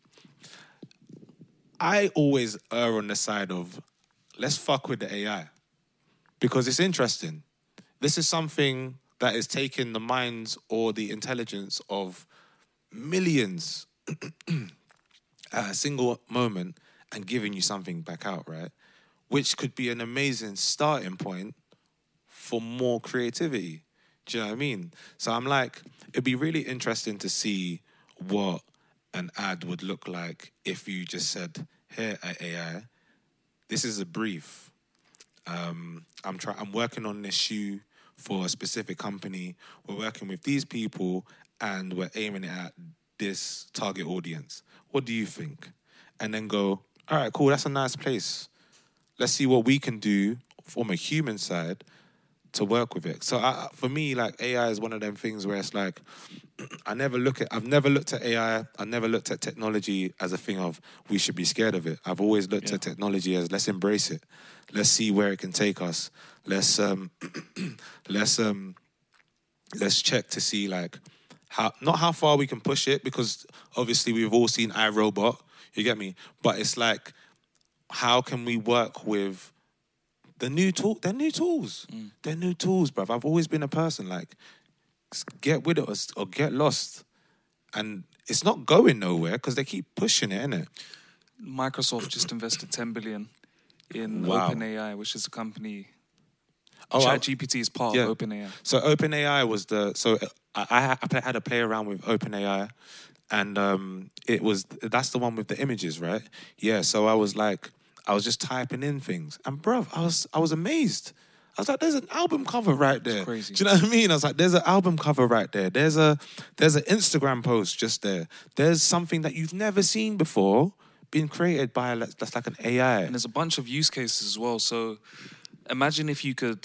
I always err on the side of, let's fuck with the A I. Because it's interesting. This is something that is taking the minds or the intelligence of millions at a single moment and giving you something back out, right? Which could be an amazing starting point for more creativity. Do you know what I mean? So I'm like, it'd be really interesting to see what an ad would look like if you just said, here at A I, this is a brief. Um, I'm try- I'm working on this shoe for a specific company. We're working with these people and we're aiming it at this target audience. What do you think? And then go, all right, cool, that's a nice place. Let's see what we can do from a human side to work with it. So I, for me, like A I is one of them things where it's like, I never look at, I've never looked at A I, I've never looked at technology as a thing of we should be scared of it. I've always looked Yeah. at technology as let's embrace it. Let's see where it can take us. Let's um, let's um, let's check to see like how, not how far we can push it, because obviously we've all seen iRobot, you get me? But it's like, how can we work with the new tool? They're new tools. Mm. They're new tools, bruv. I've always been a person like, get with it or, or get lost. And it's not going nowhere because they keep pushing it, innit? Microsoft just invested ten billion in Wow. OpenAI, which is a company. Oh, I- ChatGPT is part yeah. of OpenAI. So OpenAI was the, so I, I ha- I had a play around with OpenAI, and um, it was, that's the one with the images, right? Yeah, so I was like, I was just typing in things, and bruv, I was I was amazed. I was like, there's an album cover right there. crazy. Do you know what I mean? I was like, there's an album cover right there. There's a there's an Instagram post just there. There's something that you've never seen before being created by, a, that's like an A I. And there's a bunch of use cases as well. So imagine if you could.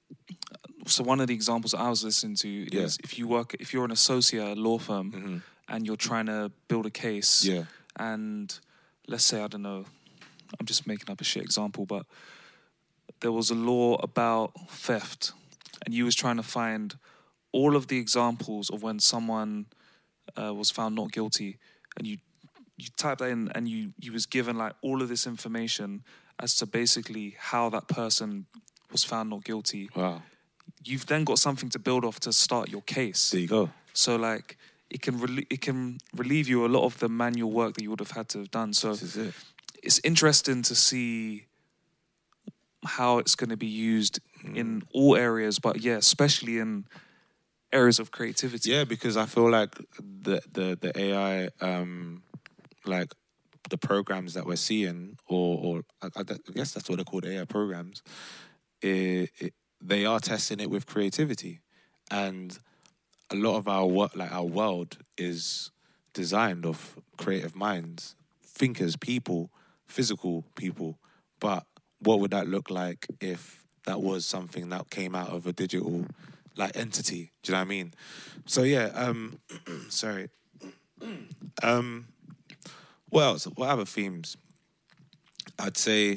So one of the examples I was listening to Yeah. is if you work, if you're an associate at a law firm Mm-hmm. and you're trying to build a case, Yeah. and let's say, I don't know, I'm just making up a shit example, but there was a law about theft, and you was trying to find all of the examples of when someone uh, was found not guilty, and you you typed that in, and you you was given like all of this information as to basically how that person was found not guilty. Wow. You've then got something to build off to start your case. There you go. So like it can rel- it can relieve you a lot of the manual work that you would have had to have done. So This is it. it's interesting to see how it's going to be used mm. in all areas, but yeah, especially in areas of creativity. Yeah, because I feel like the the the A I, um, like the programs that we're seeing, or or I, I guess that's what they're called, A I programs. It, it, they are testing it with creativity, and a lot of our work, like our world, is designed of creative minds, thinkers, people, physical people. But what would that look like if that was something that came out of a digital, like, entity? Do you know what I mean? So yeah, um, sorry. Um, what else? What other themes? I'd say.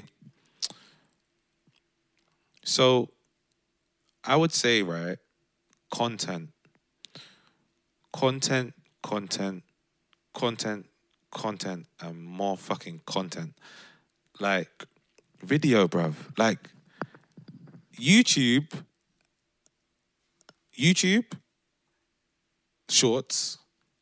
So, I would say, right, content. Content, content, content, content, and more fucking content. Like, video, bruv. Like, YouTube, YouTube, Shorts,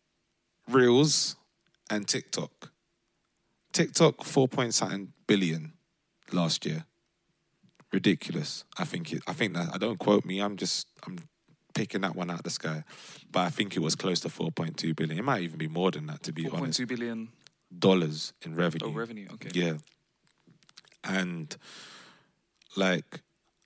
Reels, and TikTok. TikTok, four point something billion last year. Ridiculous. I think it. I think that. I don't quote me. I'm just. I'm picking that one out of the sky, but I think it was close to four point two billion. It might even be more than that, to be honest. four point two billion dollars in revenue. Oh, revenue. Okay. Yeah. And like,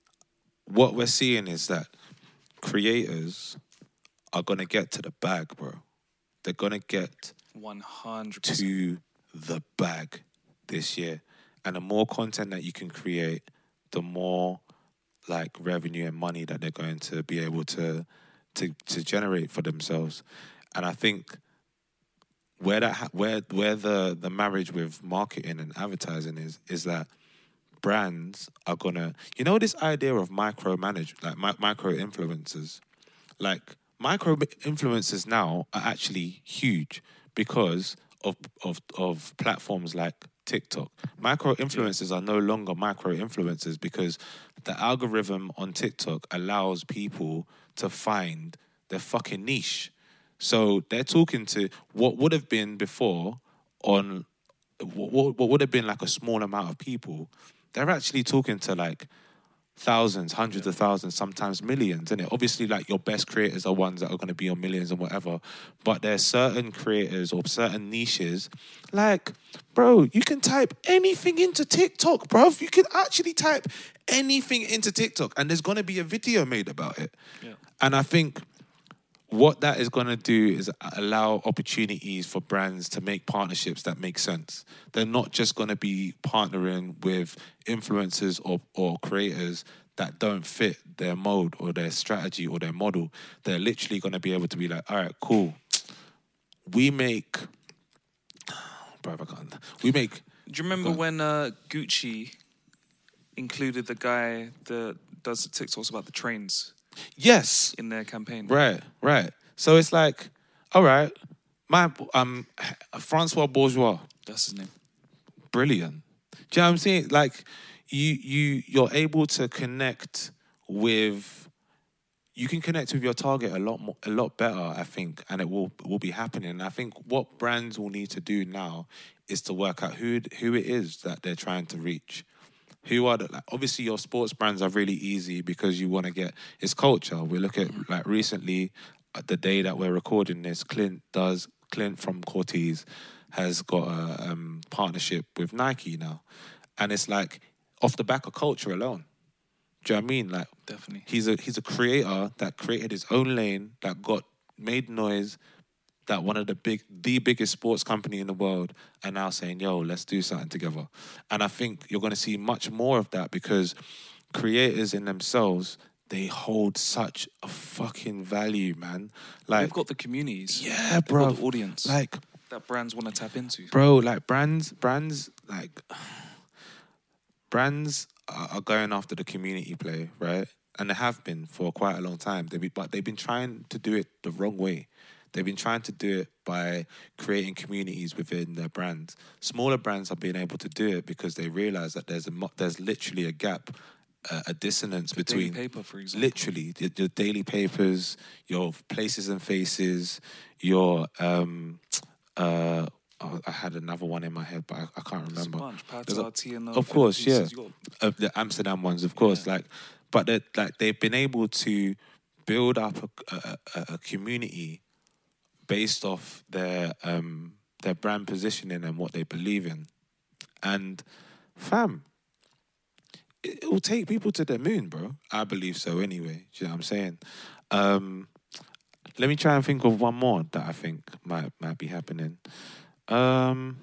what we're seeing is that creators are gonna get to the bag, bro. They're gonna get one hundred percent to the bag this year, and the more content that you can create, the more like revenue and money that they're going to be able to to to generate for themselves. And I think where that ha- where where the the marriage with marketing and advertising is is that brands are gonna, you know, this idea of micro manage like mi- micro influencers, like micro influencers now are actually huge because of of of platforms like TikTok. Micro influencers are no longer micro influencers because the algorithm on TikTok allows people to find their fucking niche. So they're talking to what would have been before on what, what would have been like a small amount of people. They're actually talking to like thousands, hundreds yeah. of thousands, sometimes millions, isn't it? Obviously, like, your best creators are ones that are going to be on millions and whatever. But there's certain creators or certain niches, like, bro, you can type anything into TikTok, bro. You can actually type anything into TikTok, and there's going to be a video made about it. Yeah. And I think what that is going to do is allow opportunities for brands to make partnerships that make sense. They're not just going to be partnering with influencers or, or creators that don't fit their mode or their strategy or their model. They're literally going to be able to be like, all right, cool. We make... Bro, I can't. We make... Do you remember when uh, Gucci included the guy that does the TikToks about the trains? Yes. In their campaign. Right, right. So it's like, all right, my um Francois Bourgeois. That's his name. Brilliant. Do you know what I'm saying? Like, you you you're able to connect with you can connect with your target a lot more a lot better, I think, and it will will be happening. And I think what brands will need to do now is to work out who who it is that they're trying to reach. Who are the, like, obviously your sports brands are really easy because you want to get, it's culture. We look at, like, recently, the day that we're recording this, Clint does, Clint from Cortez has got a um, partnership with Nike now. And it's like, off the back of culture alone. Do you know what I mean? Like, definitely. He's a, he's a creator that created his own lane, that got, made noise, that one of the big, the biggest sports company in the world are now saying, yo, let's do something together. And I think you're going to see much more of that because creators in themselves, they hold such a fucking value, man. Like, they've got the communities. Yeah, bro. They've got the audience. Like, that brands want to tap into. Bro, like brands, brands, like, brands are, are going after the community play, right? And they have been for quite a long time. They be, but they've been trying to do it the wrong way. They've been trying to do it by creating communities within their brands. Smaller brands have been able to do it because they realize that there's a there's literally a gap, uh, a dissonance the between daily paper, for example. Literally, your, your daily papers, your places and faces, your um, uh, oh, I had another one in my head, but I, I can't There's remember. a bunch. There's a- Pata, T N O, of course, yeah. pieces, you got- Of the Amsterdam ones, of course. Yeah. Like, but they like they've been able to build up a, a, a, a community based off their um their brand positioning and what they believe in, and fam, it, it will take people to the moon, bro. I believe so. Anyway, do you know what I'm saying? Um, let me try and think of one more that I think might might be happening. Um,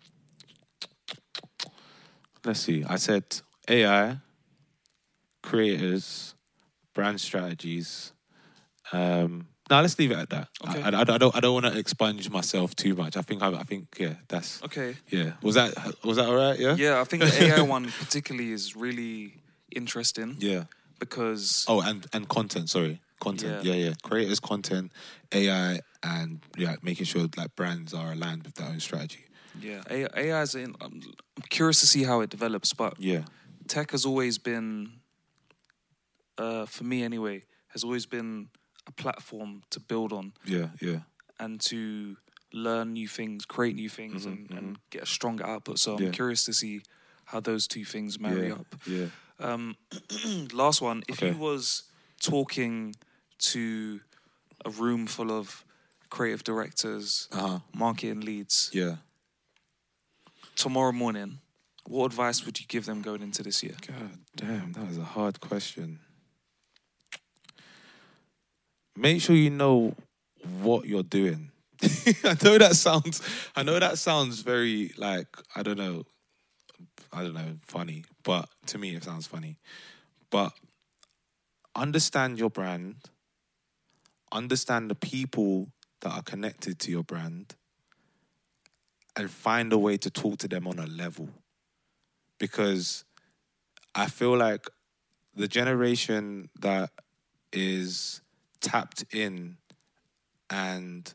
let's see. I said A I, creators, brand strategies. Um, no, let's leave it at that. Okay. I, I, I don't. I don't want to expunge myself too much. I think. I, I think. Yeah. That's. Okay. Yeah. Was that? Was that all right? Yeah. Yeah, I think the A I one particularly is really interesting. Yeah. Because Oh, and and content. Sorry, content. Yeah, Yeah. yeah. Creators, content, A I, and yeah, making sure like brands are aligned with their own strategy. yeah, A I, A I is in. I'm, I'm curious to see how it develops, but Yeah. tech has always been, uh, for me anyway, has always been a platform to build on Yeah. Yeah. and to learn new things, create new things, and, and get a stronger output. So I'm Mm-hmm, Yeah. curious to see how those two things marry Yeah. up. Yeah. Um, last one. If Okay. you was talking to a room full of creative directors, Uh-huh. marketing leads, Yeah. tomorrow morning, what advice would you give them going into this year? God damn, that was a hard question. Make sure you know what you're doing. I know that sounds I know that sounds very like, I don't know, I don't know, funny, but to me it sounds funny. But understand your brand, understand the people that are connected to your brand, and find a way to talk to them on a level. Because I feel like the generation that is tapped in and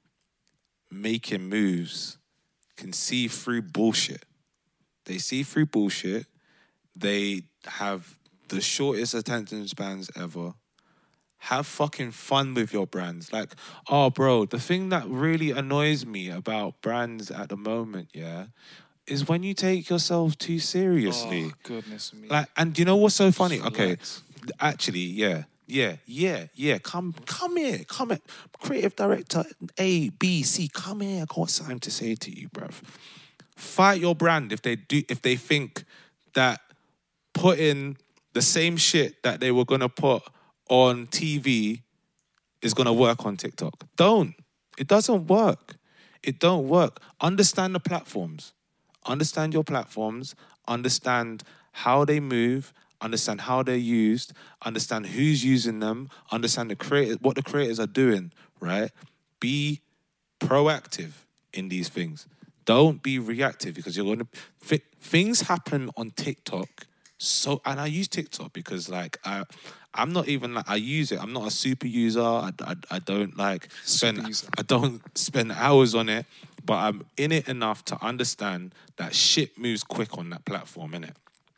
making moves can see through bullshit. They see through bullshit. They have the shortest attention spans ever. Have fucking fun with your brands. Like, oh, bro, the thing that really annoys me about brands at the moment, yeah, is when you take yourself too seriously. Oh, goodness me. Like, and you know what's so funny? Just Okay, relax. actually, yeah, yeah, yeah, yeah. Come, come here, come here. Creative director A, B, C. Come here. I got something to say to you, bruv. Fight your brand if they do. If they think that putting the same shit that they were gonna put on T V is gonna work on TikTok. Don't. It doesn't work. It don't work. Understand the platforms. Understand your platforms. Understand how they move. Understand how they're used. Understand who's using them. Understand the creators, what the creators are doing. Right? Be proactive in these things. Don't be reactive, because you're going to things happen on TikTok. So, and I use TikTok because like I, I'm not even like I use it. I'm not a super user. I, I, I don't like spend. user. I don't spend hours on it, but I'm in it enough to understand that shit moves quick on that platform. Innit?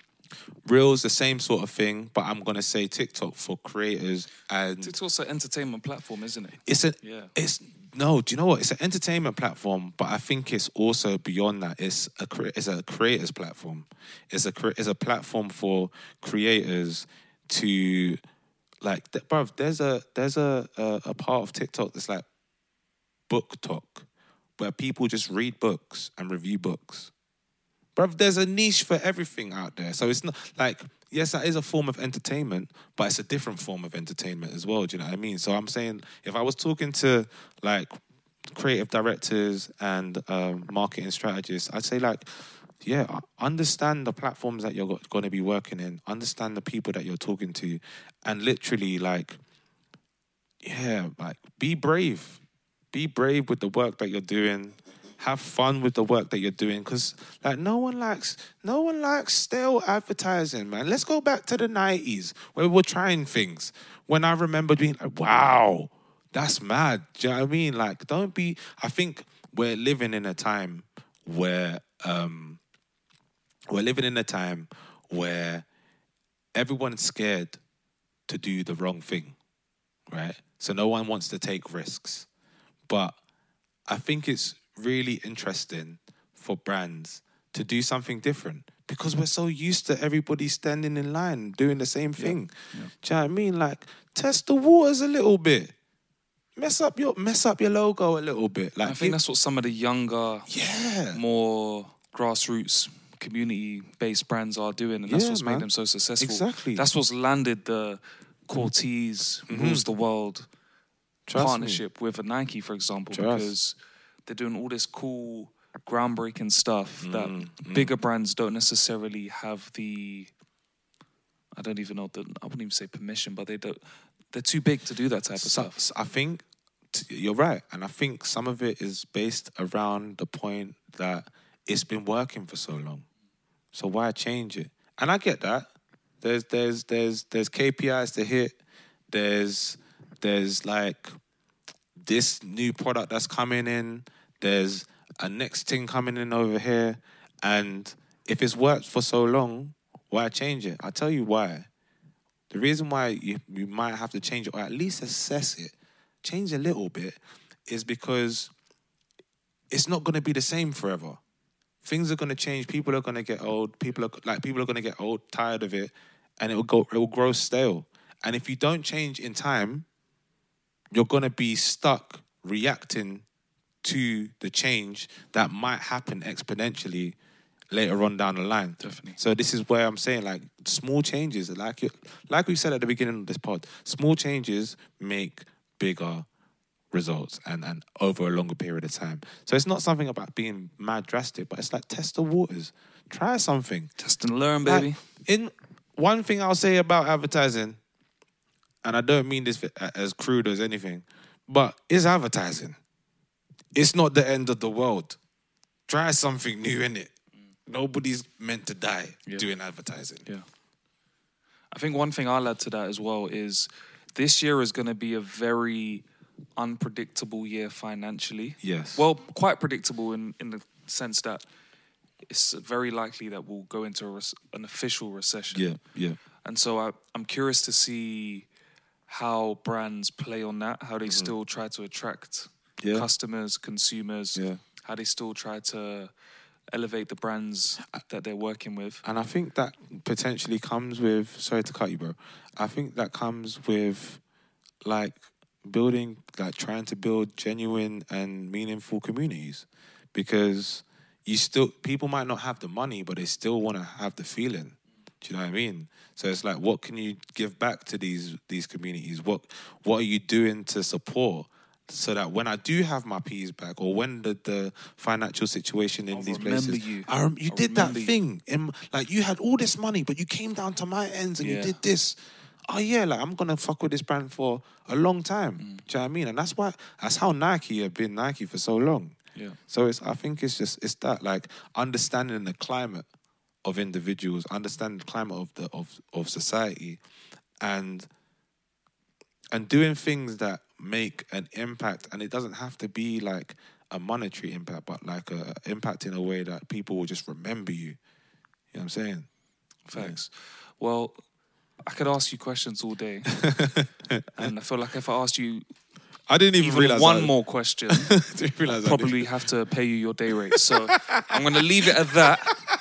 Reels the same sort of thing, but I'm gonna say TikTok for creators and TikTok's an entertainment platform, isn't it? it's a Yeah. it's no, do you know what? It's an entertainment platform, but I think it's also beyond that. It's a cre- it's a creators platform. It's a cre- it's a platform for creators to like, th- bruv, there's a there's a, a a part of TikTok that's like book talk, where people just read books and review books. Bruv, there's a niche for everything out there. So it's not like, yes, that is a form of entertainment, but it's a different form of entertainment as well. Do you know what I mean? So I'm saying, if I was talking to like creative directors and um, marketing strategists, I'd say like, yeah, understand the platforms that you're going to be working in, understand the people that you're talking to, and literally like, yeah, like be brave. Be brave with the work that you're doing. Have fun with the work that you're doing, because like no one likes no one likes stale advertising, man. Let's go back to the nineties where we were trying things. When I remember being like, wow, that's mad. Do you know what I mean? Like, don't be. I think we're living in a time where um, we're living in a time where everyone's scared to do the wrong thing, right? So no one wants to take risks, but I think it's really interesting for brands to do something different because we're so used to everybody standing in line doing the same thing. Yeah. Yeah. Do you know what I mean? Like, test the waters a little bit. Mess up your mess up your logo a little bit. Like, I think it- that's what some of the younger, yeah, more grassroots, community-based brands are doing, and that's Yeah, what's man. made them so successful. Exactly. That's what's landed the Cortez Rules the World Trust me. partnership with a Nike, for example, Trust. because they're doing all this cool, groundbreaking stuff that Mm, bigger brands don't necessarily have the. I don't even know the. I wouldn't even say permission, but they don't. They're too big to do that type of So- stuff. so I think t- you're right, and I think some of it is based around the point that it's been working for so long. So why change it? And I get that. There's there's there's there's K P Is to hit. There's there's like this new product that's coming in. There's a next thing coming in over here, and if it's worked for so long, why change it? I'll tell you why. The reason why you, you might have to change it, or at least assess it, change a little bit, is because it's not going to be the same forever. Things are going to change. People are going to get old. People are like people are going to get old, tired of it, and it will go. It will grow stale. And if you don't change in time, you're going to be stuck reacting to the change that might happen exponentially later on down the line. Definitely. So this is where I'm saying, like, small changes, like you, like we said at the beginning of this pod, small changes make bigger results and, and over a longer period of time. So it's not something about being mad drastic, but it's like test the waters. Try something. Test and learn, Like, baby. in one thing I'll say about advertising, and I don't mean this as crude as anything, but it's advertising. It's not the end of the world. Try something new, innit? Nobody's meant to die Yeah. doing advertising. Yeah. I think one thing I'll add to that as well is this year is going to be a very unpredictable year financially. Yes. Well, quite predictable in, in the sense that it's very likely that we'll go into a rec- an official recession. Yeah, yeah. And so I, I'm curious to see how brands play on that, how they still try to attract Mm-hmm. Yeah. customers, consumers, Yeah. how they still try to elevate the brands that they're working with. And I think that potentially comes with, sorry to cut you, bro. I think that comes with, like, building, like, trying to build genuine and meaningful communities. Because you still, people might not have the money, but they still want to have the feeling. Do you know what I mean? So it's like, what can you give back to these these communities? What what are you doing to support? So that when I do have my P's back, or when the, the financial situation in I'll these remember places, you. I rem- you I'll did that remember you. thing. In, like, you had all this money, but you came down to my ends and you Yeah. did this. Oh yeah, like, I'm gonna fuck with this brand for a long time. Mm. Do you know what I mean? And that's why that's how Nike have been Nike for so long. Yeah. So it's I think it's just it's that, like, understanding the climate of individuals, understanding the climate of the of, of society, and and doing things that make an impact. And it doesn't have to be like a monetary impact, but like a impact in a way that people will just remember you. You know what I'm saying? Facts. Well, I could ask you questions all day. And I feel like if I asked you I didn't even, even realize one I, more question, didn't realize I probably have to pay you your day rate. So I'm going to leave it at that.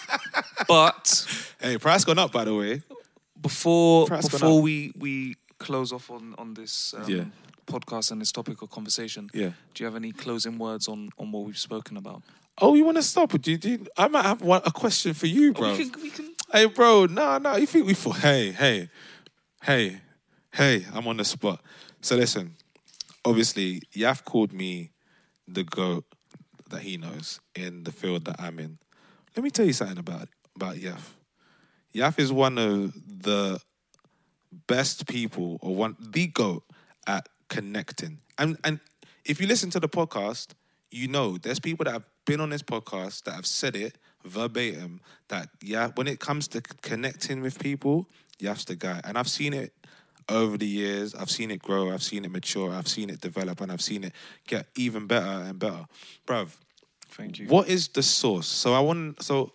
But did. Hey, price gone up, by the way. before Price gone before up. we, we close off on, on this um, Yeah. podcast and this topic of conversation, Yeah. do you have any closing words on, on what we've spoken about? Oh, you want to stop? Do you, do you, I might have one, a question for you, bro. We can, we can Hey, bro, no, no, you think we thought, hey, hey, hey, hey, I'm on the spot. So listen, obviously, Yaf called me the GOAT that he knows in the field that I'm in. Let me tell you something about, about Yaf. Yaf is one of the best people, or one, the GOAT at connecting. And, and if you listen to the podcast, you know there's people that have been on this podcast that have said it verbatim, that, yeah, when it comes to connecting with people, Yaf's the guy. And I've seen it over the years. I've seen it grow. I've seen it mature. I've seen it develop. And I've seen it get even better and better. Bruv, Thank you. what is the source? So I want, so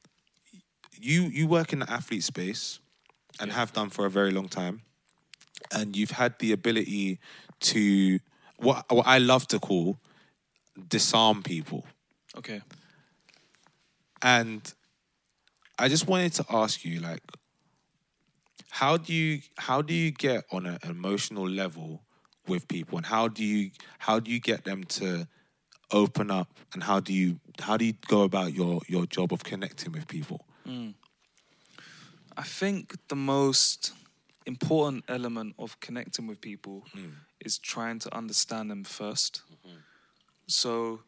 you you work in the athlete space and have done for a very long time. And you've had the ability to, what, what I love to call, disarm people. Okay. And I just wanted to ask you, like, how do you how do you get on an emotional level with people, and how do you how do you get them to open up, and how do you how do you go about your your job of connecting with people? Mm. I think the most important element of connecting with people mm. is trying to understand them first. Mm-hmm. So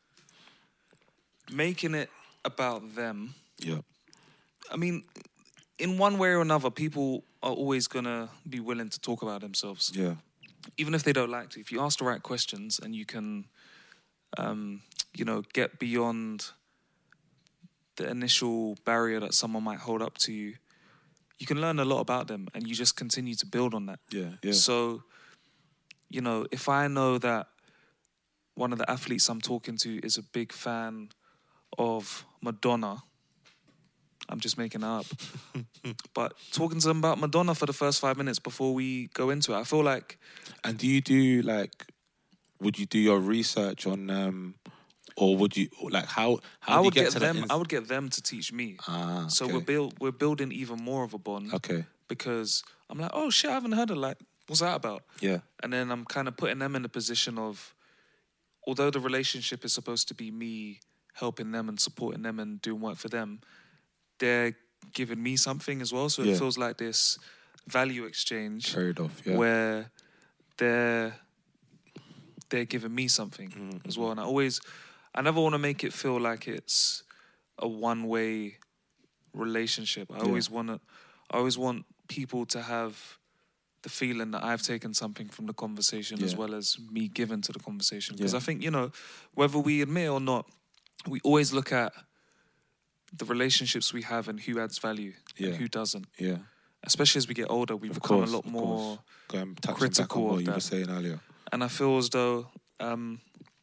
making it about them. Yeah. I mean, in one way or another, people are always going to be willing to talk about themselves. Yeah. Even if they don't like to. If you ask the right questions and you can, um, you know, get beyond the initial barrier that someone might hold up to you, you can learn a lot about them, and you just continue to build on that. Yeah, yeah. So, you know, if I know that one of the athletes I'm talking to is a big fan of Madonna, I'm just making it up. But talking to them about Madonna for the first five minutes before we go into it, I feel like... And do you do, like, would you do your research on... Um, or would you, like, how, how I do would you get, get to them. that in- I would get them to teach me. Ah, so okay. we're build, we're building even more of a bond. Okay. Because I'm like, oh shit, I haven't heard of, like, what's that about? Yeah. And then I'm kind of putting them in a position of, although the relationship is supposed to be me helping them and supporting them and doing work for them, they're giving me something as well. So Yeah. it feels like this value exchange Trade off, yeah. where they're they're giving me something mm-hmm. as well. And I always, I never want to make it feel like it's a one-way relationship. I Yeah. always want to, I always want people to have the feeling that I've taken something from the conversation Yeah. as well as me giving to the conversation. Because Yeah. I think, you know, whether we admit it or not, we always look at the relationships we have and who adds value Yeah. and who doesn't. Yeah. Especially as we get older, we Of become course, a lot of more course. Going touching back on critical what of you that. were saying earlier. And I feel as though um,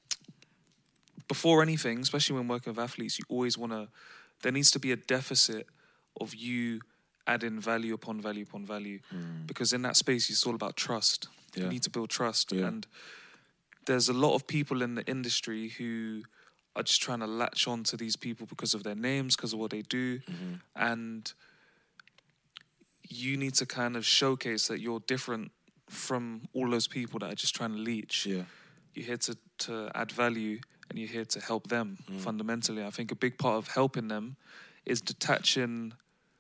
before anything, especially when working with athletes, you always want to, there needs to be a deficit of you adding value upon value upon value. Mm. Because in that space, it's all about trust. Yeah. You need to build trust. Yeah. And there's a lot of people in the industry who are just trying to latch on to these people because of their names, because of what they do. Mm-hmm. And you need to kind of showcase that you're different from all those people that are just trying to leech. Yeah. You're here to, to add value, and you're here to help them Mm. fundamentally. I think a big part of helping them is detaching,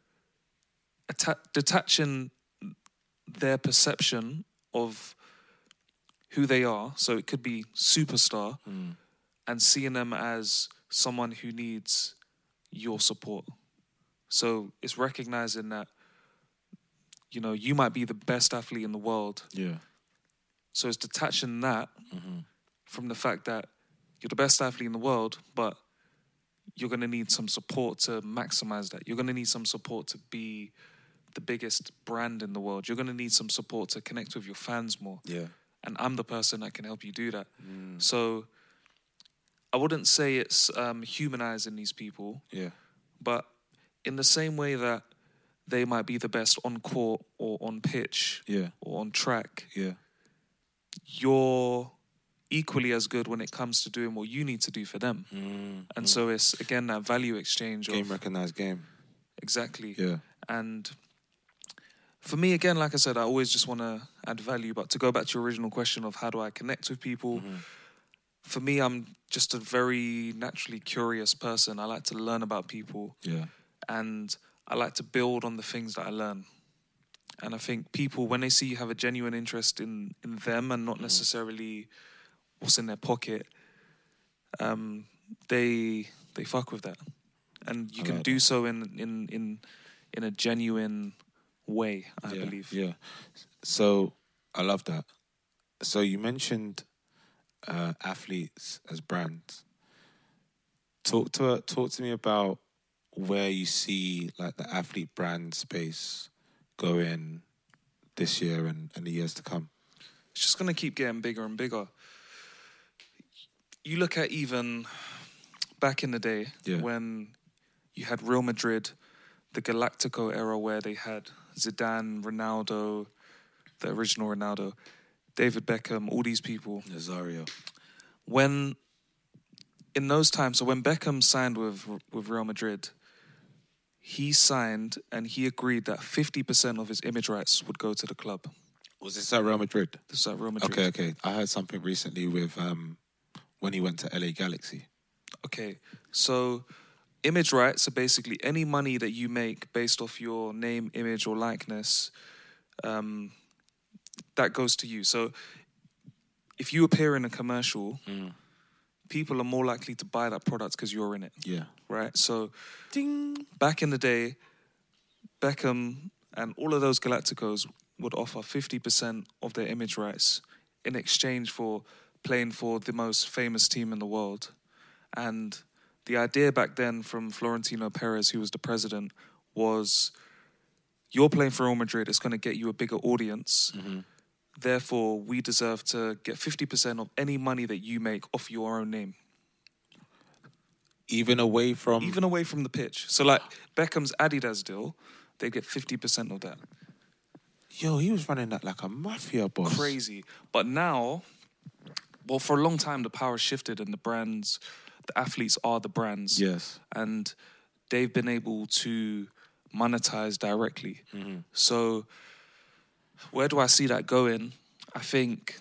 atta- detaching their perception of who they are. So it could be superstar, Mm. and seeing them as someone who needs your support. So it's recognizing that, you know, you might be the best athlete in the world. Yeah. So it's detaching that Mm-hmm. from the fact that you're the best athlete in the world, but you're going to need some support to maximize that. You're going to need some support to be the biggest brand in the world. You're going to need some support to connect with your fans more. Yeah. And I'm the person that can help you do that. Mm. So I wouldn't say it's um, humanizing these people, Yeah. but in the same way that they might be the best on court or on pitch Yeah. or on track, Yeah. you're equally as good when it comes to doing what you need to do for them. Mm. And Mm. so it's, again, that value exchange. Game of, recognized game. Exactly. Yeah. And for me, again, like I said, I always just want to add value. But to go back to your original question of how do I connect with people, Mm-hmm. for me, I'm just a very naturally curious person. I like to learn about people. Yeah. And I like to build on the things that I learn. And I think people, when they see you have a genuine interest in, in them and not Mm. necessarily what's in their pocket, um, they they fuck with that. And you I can like do that. so in, in, in, in a genuine way, I yeah. believe. Yeah. So I love that. So you mentioned uh, athletes as brands. Talk to talk to me about where you see like the athlete brand space going this year and, and the years to come. It's just going to keep getting bigger and bigger. You look at even back in the day Yeah. when you had Real Madrid, the Galactico era where they had Zidane, Ronaldo, the original Ronaldo, David Beckham, all these people. Nazario. When in those times, so when Beckham signed with with Real Madrid, he signed and he agreed that fifty percent of his image rights would go to the club. Was this at Real Madrid? This is at Real Madrid. Okay, okay. I heard something recently with um, when he went to L A Galaxy. Okay, so image rights are basically any money that you make based off your name, image, or likeness. Um, that goes to you. So if you appear in a commercial, mm. people are more likely to buy that product because you're in it. Yeah. Right? So Ding. Back in the day, Beckham and all of those Galacticos would offer fifty percent of their image rights in exchange for playing for the most famous team in the world. And the idea back then from Florentino Perez, who was the president, was you're playing for Real Madrid, it's going to get you a bigger audience. Mm-hmm. Therefore, we deserve to get fifty percent of any money that you make off your own name. Even away from... Even away from the pitch. So like Beckham's Adidas deal, they get fifty percent of that. Yo, he was running that like a mafia boss. Crazy. But now, well, for a long time, the power shifted and the brands, the athletes are the brands. Yes. And they've been able to monetize directly. Mm-hmm. So where do I see that going? I think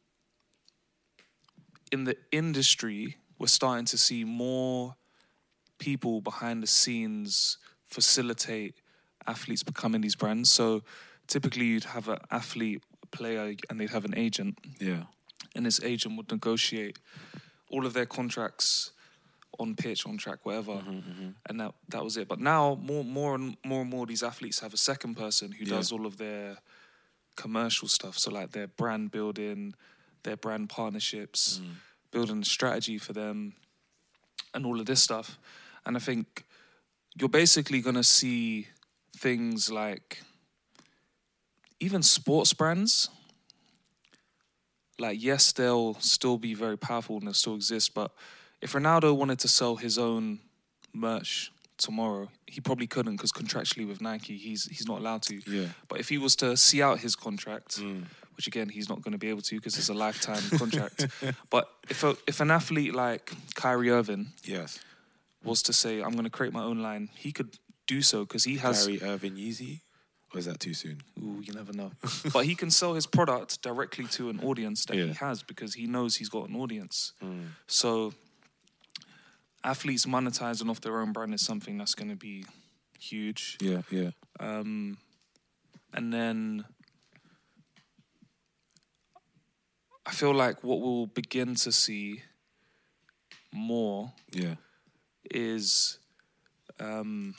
in the industry, we're starting to see more people behind the scenes facilitate athletes becoming these brands. So typically you'd have an athlete, a player, and they'd have an agent. Yeah. And this agent would negotiate all of their contracts on pitch, on track, whatever. Mm-hmm, mm-hmm. And that that was it. But now more more and more and more these athletes have a second person who yeah. does all of their commercial stuff. So like their brand building, their brand partnerships, mm. building a strategy for them, and all of this stuff. And I think you're basically going to see things like even sports brands. Like, yes, they'll still be very powerful and they'll still exist, but if Ronaldo wanted to sell his own merch tomorrow, he probably couldn't because contractually with Nike, he's he's not allowed to. Yeah. But if he was to see out his contract, mm. which again, he's not going to be able to because it's a lifetime contract. But if a, if an athlete like Kyrie Irving yes. was to say, I'm going to create my own line, he could do so because he has... Kyrie Irving Yeezy? Or is that too soon? Ooh, you never know. But he can sell his product directly to an audience that yeah. he has because he knows he's got an audience. Mm. So athletes monetizing off their own brand is something that's going to be huge. Yeah, yeah. Um, and then I feel like what we'll begin to see more yeah. is... Um,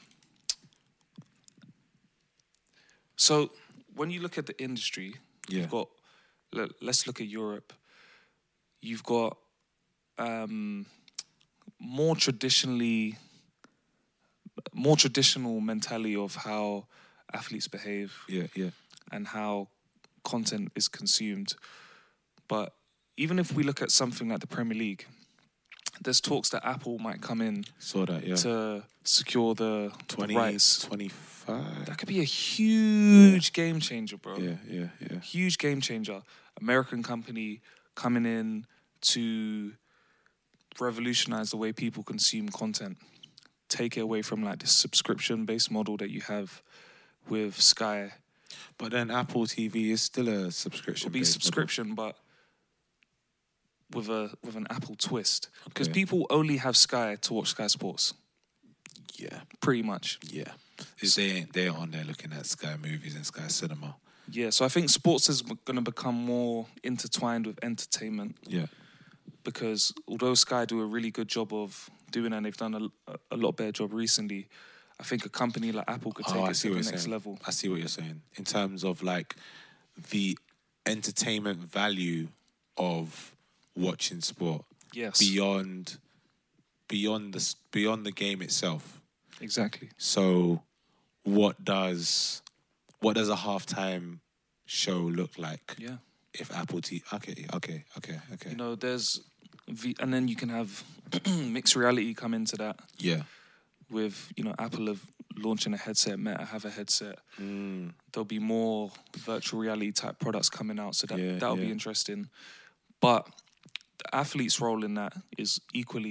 So when you look at the industry, yeah. you've got, let's look at Europe. You've got um, more traditionally, more traditional mentality of how athletes behave. Yeah, yeah. And how content is consumed. But even if we look at something like the Premier League, there's talks that Apple might come in Saw that, yeah. to secure the, twenty, the rights. twenty-five That could be a huge yeah. game changer, bro. Yeah, yeah, yeah. Huge game changer. American company coming in to revolutionize the way people consume content. Take it away from like this subscription-based model that you have with Sky. But then Apple T V is still a subscription. It'll be subscription, model. but with a with an Apple twist. Because Okay. people only have Sky to watch Sky Sports. Yeah. Pretty much. Yeah. Is they they're on there looking at Sky Movies and Sky Cinema. Yeah, so I think sports is going to become more intertwined with entertainment. Yeah. Because although Sky do a really good job of doing that, and they've done a, a lot better job recently, I think a company like Apple could take Oh, I it see to the what you're next saying. level. I see what you're saying. In terms of like the entertainment value of watching sport. Yes. Beyond beyond the s- beyond the game itself. Exactly. So what does what does a halftime show look like? Yeah. If Apple T V okay, okay, okay, okay. You know, there's v- and then you can have mixed reality come into that. Yeah. With, you know, Apple have launching a headset, Meta have a headset. Mm. There'll be more virtual reality type products coming out, so that Yeah, that'll yeah. be interesting. But the athlete's role in that is equally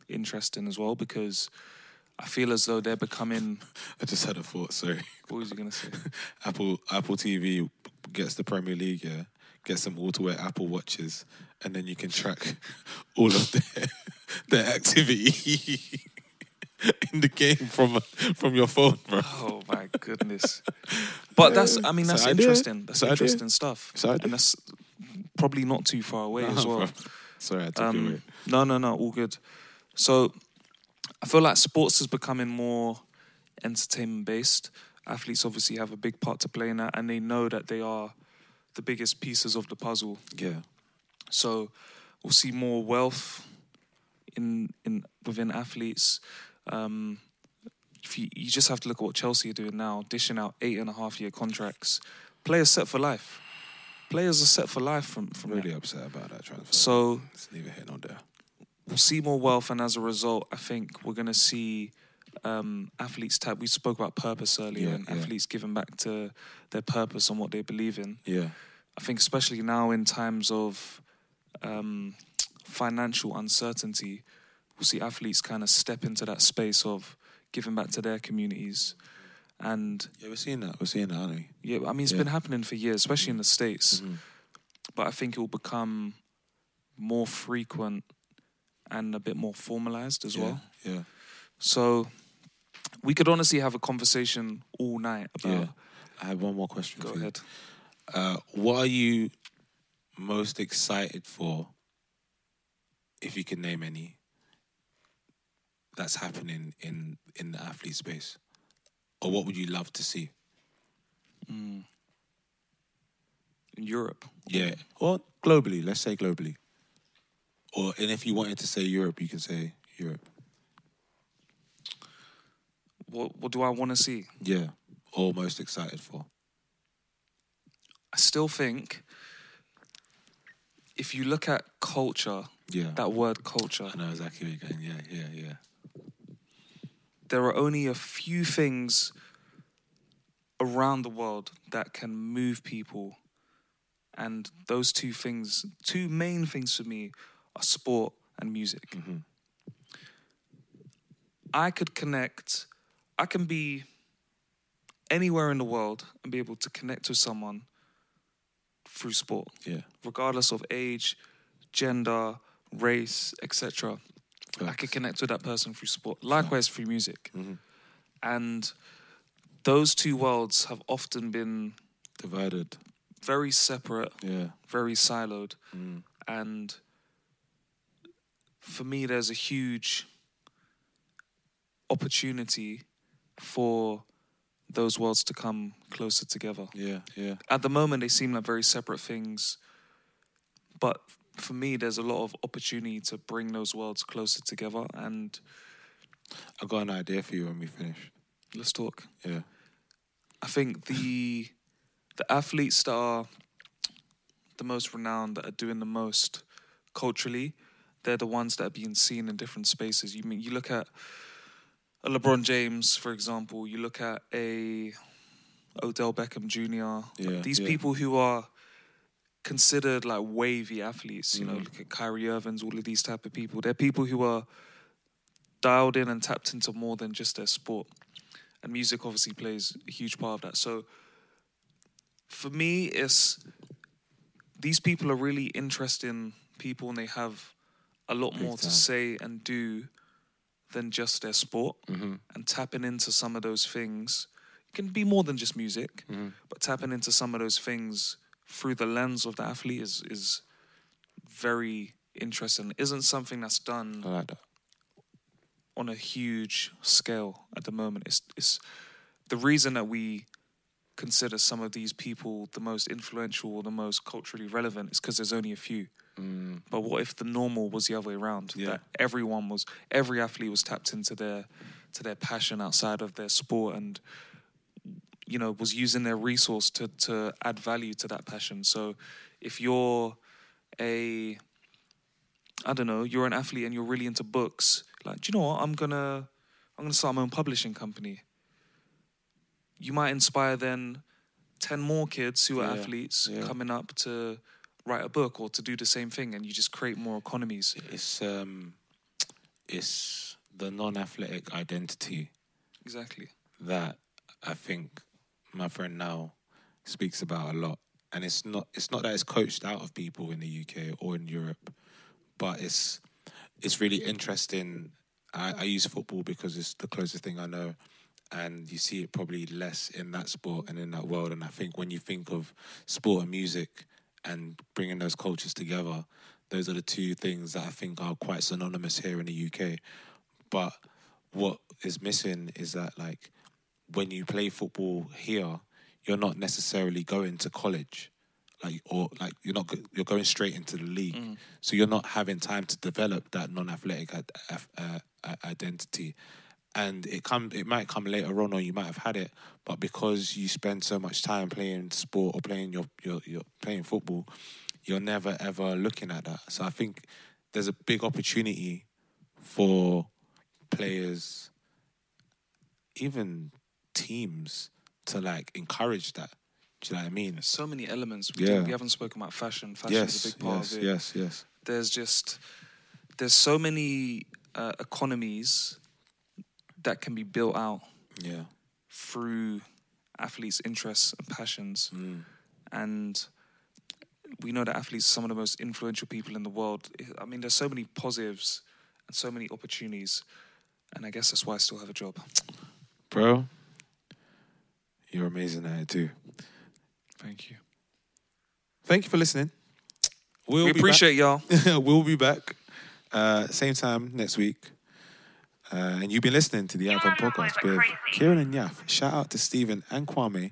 interesting as well, because I feel as though they're becoming... I just had a thought, sorry. What was you going to say? Apple Apple T V gets the Premier League, yeah, gets them all to wear Apple Watches, and then you can track all of their, their activity in the game from from your phone, bro. Oh, my goodness. But that's, I mean, that's It's an idea. interesting. That's It's an idea. interesting stuff. It's an idea. And that's probably not too far away No, as well. bro. Sorry, I took you Um, away. no, no, no, all good. So I feel like sports is becoming more entertainment based. Athletes obviously have a big part to play in that, and they know that they are the biggest pieces of the puzzle. Yeah. So we'll see more wealth in in within athletes. Um, if you, you just have to look at what Chelsea are doing now, dishing out eight and a half year contracts. Players set for life. Players are set for life from from Really that. upset about that transfer. So It's neither here nor there. we'll see more wealth, and as a result, I think we're going to see um, athletes tap. We spoke about purpose earlier, Yeah, and yeah. athletes giving back to their purpose and what they believe in. Yeah. I think especially now in times of um, financial uncertainty, we'll see athletes kind of step into that space of giving back to their communities. And Yeah, we're seeing that. We're seeing that, aren't we? yeah, I mean, it's Yeah. been happening for years, especially in the States. Mhm. But I think it will become more frequent and a bit more formalized as Yeah, well. yeah. So we could honestly have a conversation all night about... Yeah. I have one more question Go for you. ahead. Uh, what are you most excited for, if you can name any, that's happening in, in the athlete space? Or what would you love to see? Mm. In Europe. Yeah. Or globally, let's say globally. Or and if you wanted to say Europe, you can say Europe. What, what do I want to see? Yeah. Or most excited for. I still think if you look at culture, Yeah. that word culture, I know exactly where you're going. Yeah, yeah, yeah. there are only a few things around the world that can move people. And those two things, two main things for me, are sport and music. Mm-hmm. I could connect, I can be anywhere in the world and be able to connect with someone through sport, Yeah. regardless of age, gender, race, et cetera. I Facts. could connect with that person through sport. Likewise through music. Mm-hmm. And those two worlds have often been Divided. very separate, Yeah. very siloed. Mm. And for me, there's a huge opportunity for those worlds to come closer together. Yeah, yeah. At the moment, they seem like very separate things. But for me, there's a lot of opportunity to bring those worlds closer together. And I got an idea for you when we finish. let's talk. Yeah. I think the the athletes that are the most renowned, that are doing the most culturally, they're the ones that are being seen in different spaces. You mean you look at a LeBron James, for example. You look at a Odell Beckham Junior Yeah, These yeah. people who are considered like wavy athletes. You know, Mm. look at Kyrie Irving's, all of these type of people. They're people who are dialed in and tapped into more than just their sport. And music obviously plays a huge part of that. So for me, it's these people are really interesting people, and they have a lot Big more to time. say and do than just their sport. Mm-hmm. And tapping into some of those things, it can be more than just music, Mm-hmm. but tapping into some of those things through the lens of the athlete is is very interesting. It isn't something that's done I like that. on a huge scale at the moment. It's, it's the reason that we consider some of these people the most influential or the most culturally relevant is because there's only a few. Mm. But what if the normal was the other way around? Yeah. That everyone was, every athlete was tapped into their to their passion outside of their sport, and you know was using their resource to to add value to that passion. So if you're a I don't know, you're an athlete and you're really into books, like, do you know what? I'm gonna I'm gonna start my own publishing company. You might inspire then ten more kids who are Yeah, athletes yeah. coming up to write a book or to do the same thing, and you just create more economies. It's um, it's the non-athletic identity Exactly. that I think my friend now speaks about a lot. And it's not it's not that it's coached out of people in the U K or in Europe, but it's it's really interesting. I, I use football because it's the closest thing I know, and you see it probably less in that sport and in that world. And I think when you think of sport and music and bringing those cultures together, those are the two things that I think are quite synonymous here in the U K. But what is missing is that, like, when you play football here, you're not necessarily going to college, like, or like you're not go- you're going straight into the league. Mm. So you're not having time to develop that non-athletic ad- uh, uh, identity, and it come it might come later on, or you might have had it, but because you spend so much time playing sport or playing your your, your playing football, you're never ever looking at that. So I think there's a big opportunity for players, even teams, to like encourage that. Do you know what I mean? There's so many elements. We, Yeah. didn't- we haven't spoken about fashion. Fashion Yes, is a big part yes, of it. yes, yes. There's just there's so many uh, economies that can be built out Yeah. through athletes' interests and passions, Mm. and we know that athletes are some of the most influential people in the world. I mean, there's so many positives and so many opportunities, and I guess that's why I still have a job. Bro, you're amazing at it too. Thank you. Thank you for listening. We'll we be appreciate back. y'all. We'll be back uh, same time next week. Uh, and you've been listening to the Outfront Podcast with Kieran and Yaf. Shout out to Stephen and Kwame.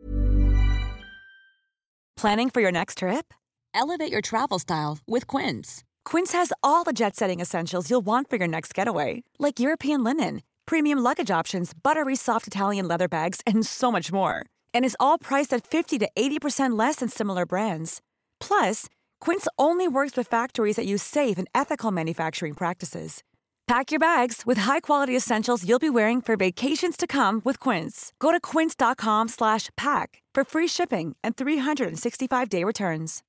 Planning for your next trip? Elevate your travel style with Quince. Quince has all the jet-setting essentials you'll want for your next getaway, like European linen, premium luggage options, buttery soft Italian leather bags, and so much more. And is all priced at fifty to eighty percent less than similar brands. Plus, Quince only works with factories that use safe and ethical manufacturing practices. Pack your bags with high-quality essentials you'll be wearing for vacations to come with Quince. Go to quince.com slash pack for free shipping and three sixty-five day returns.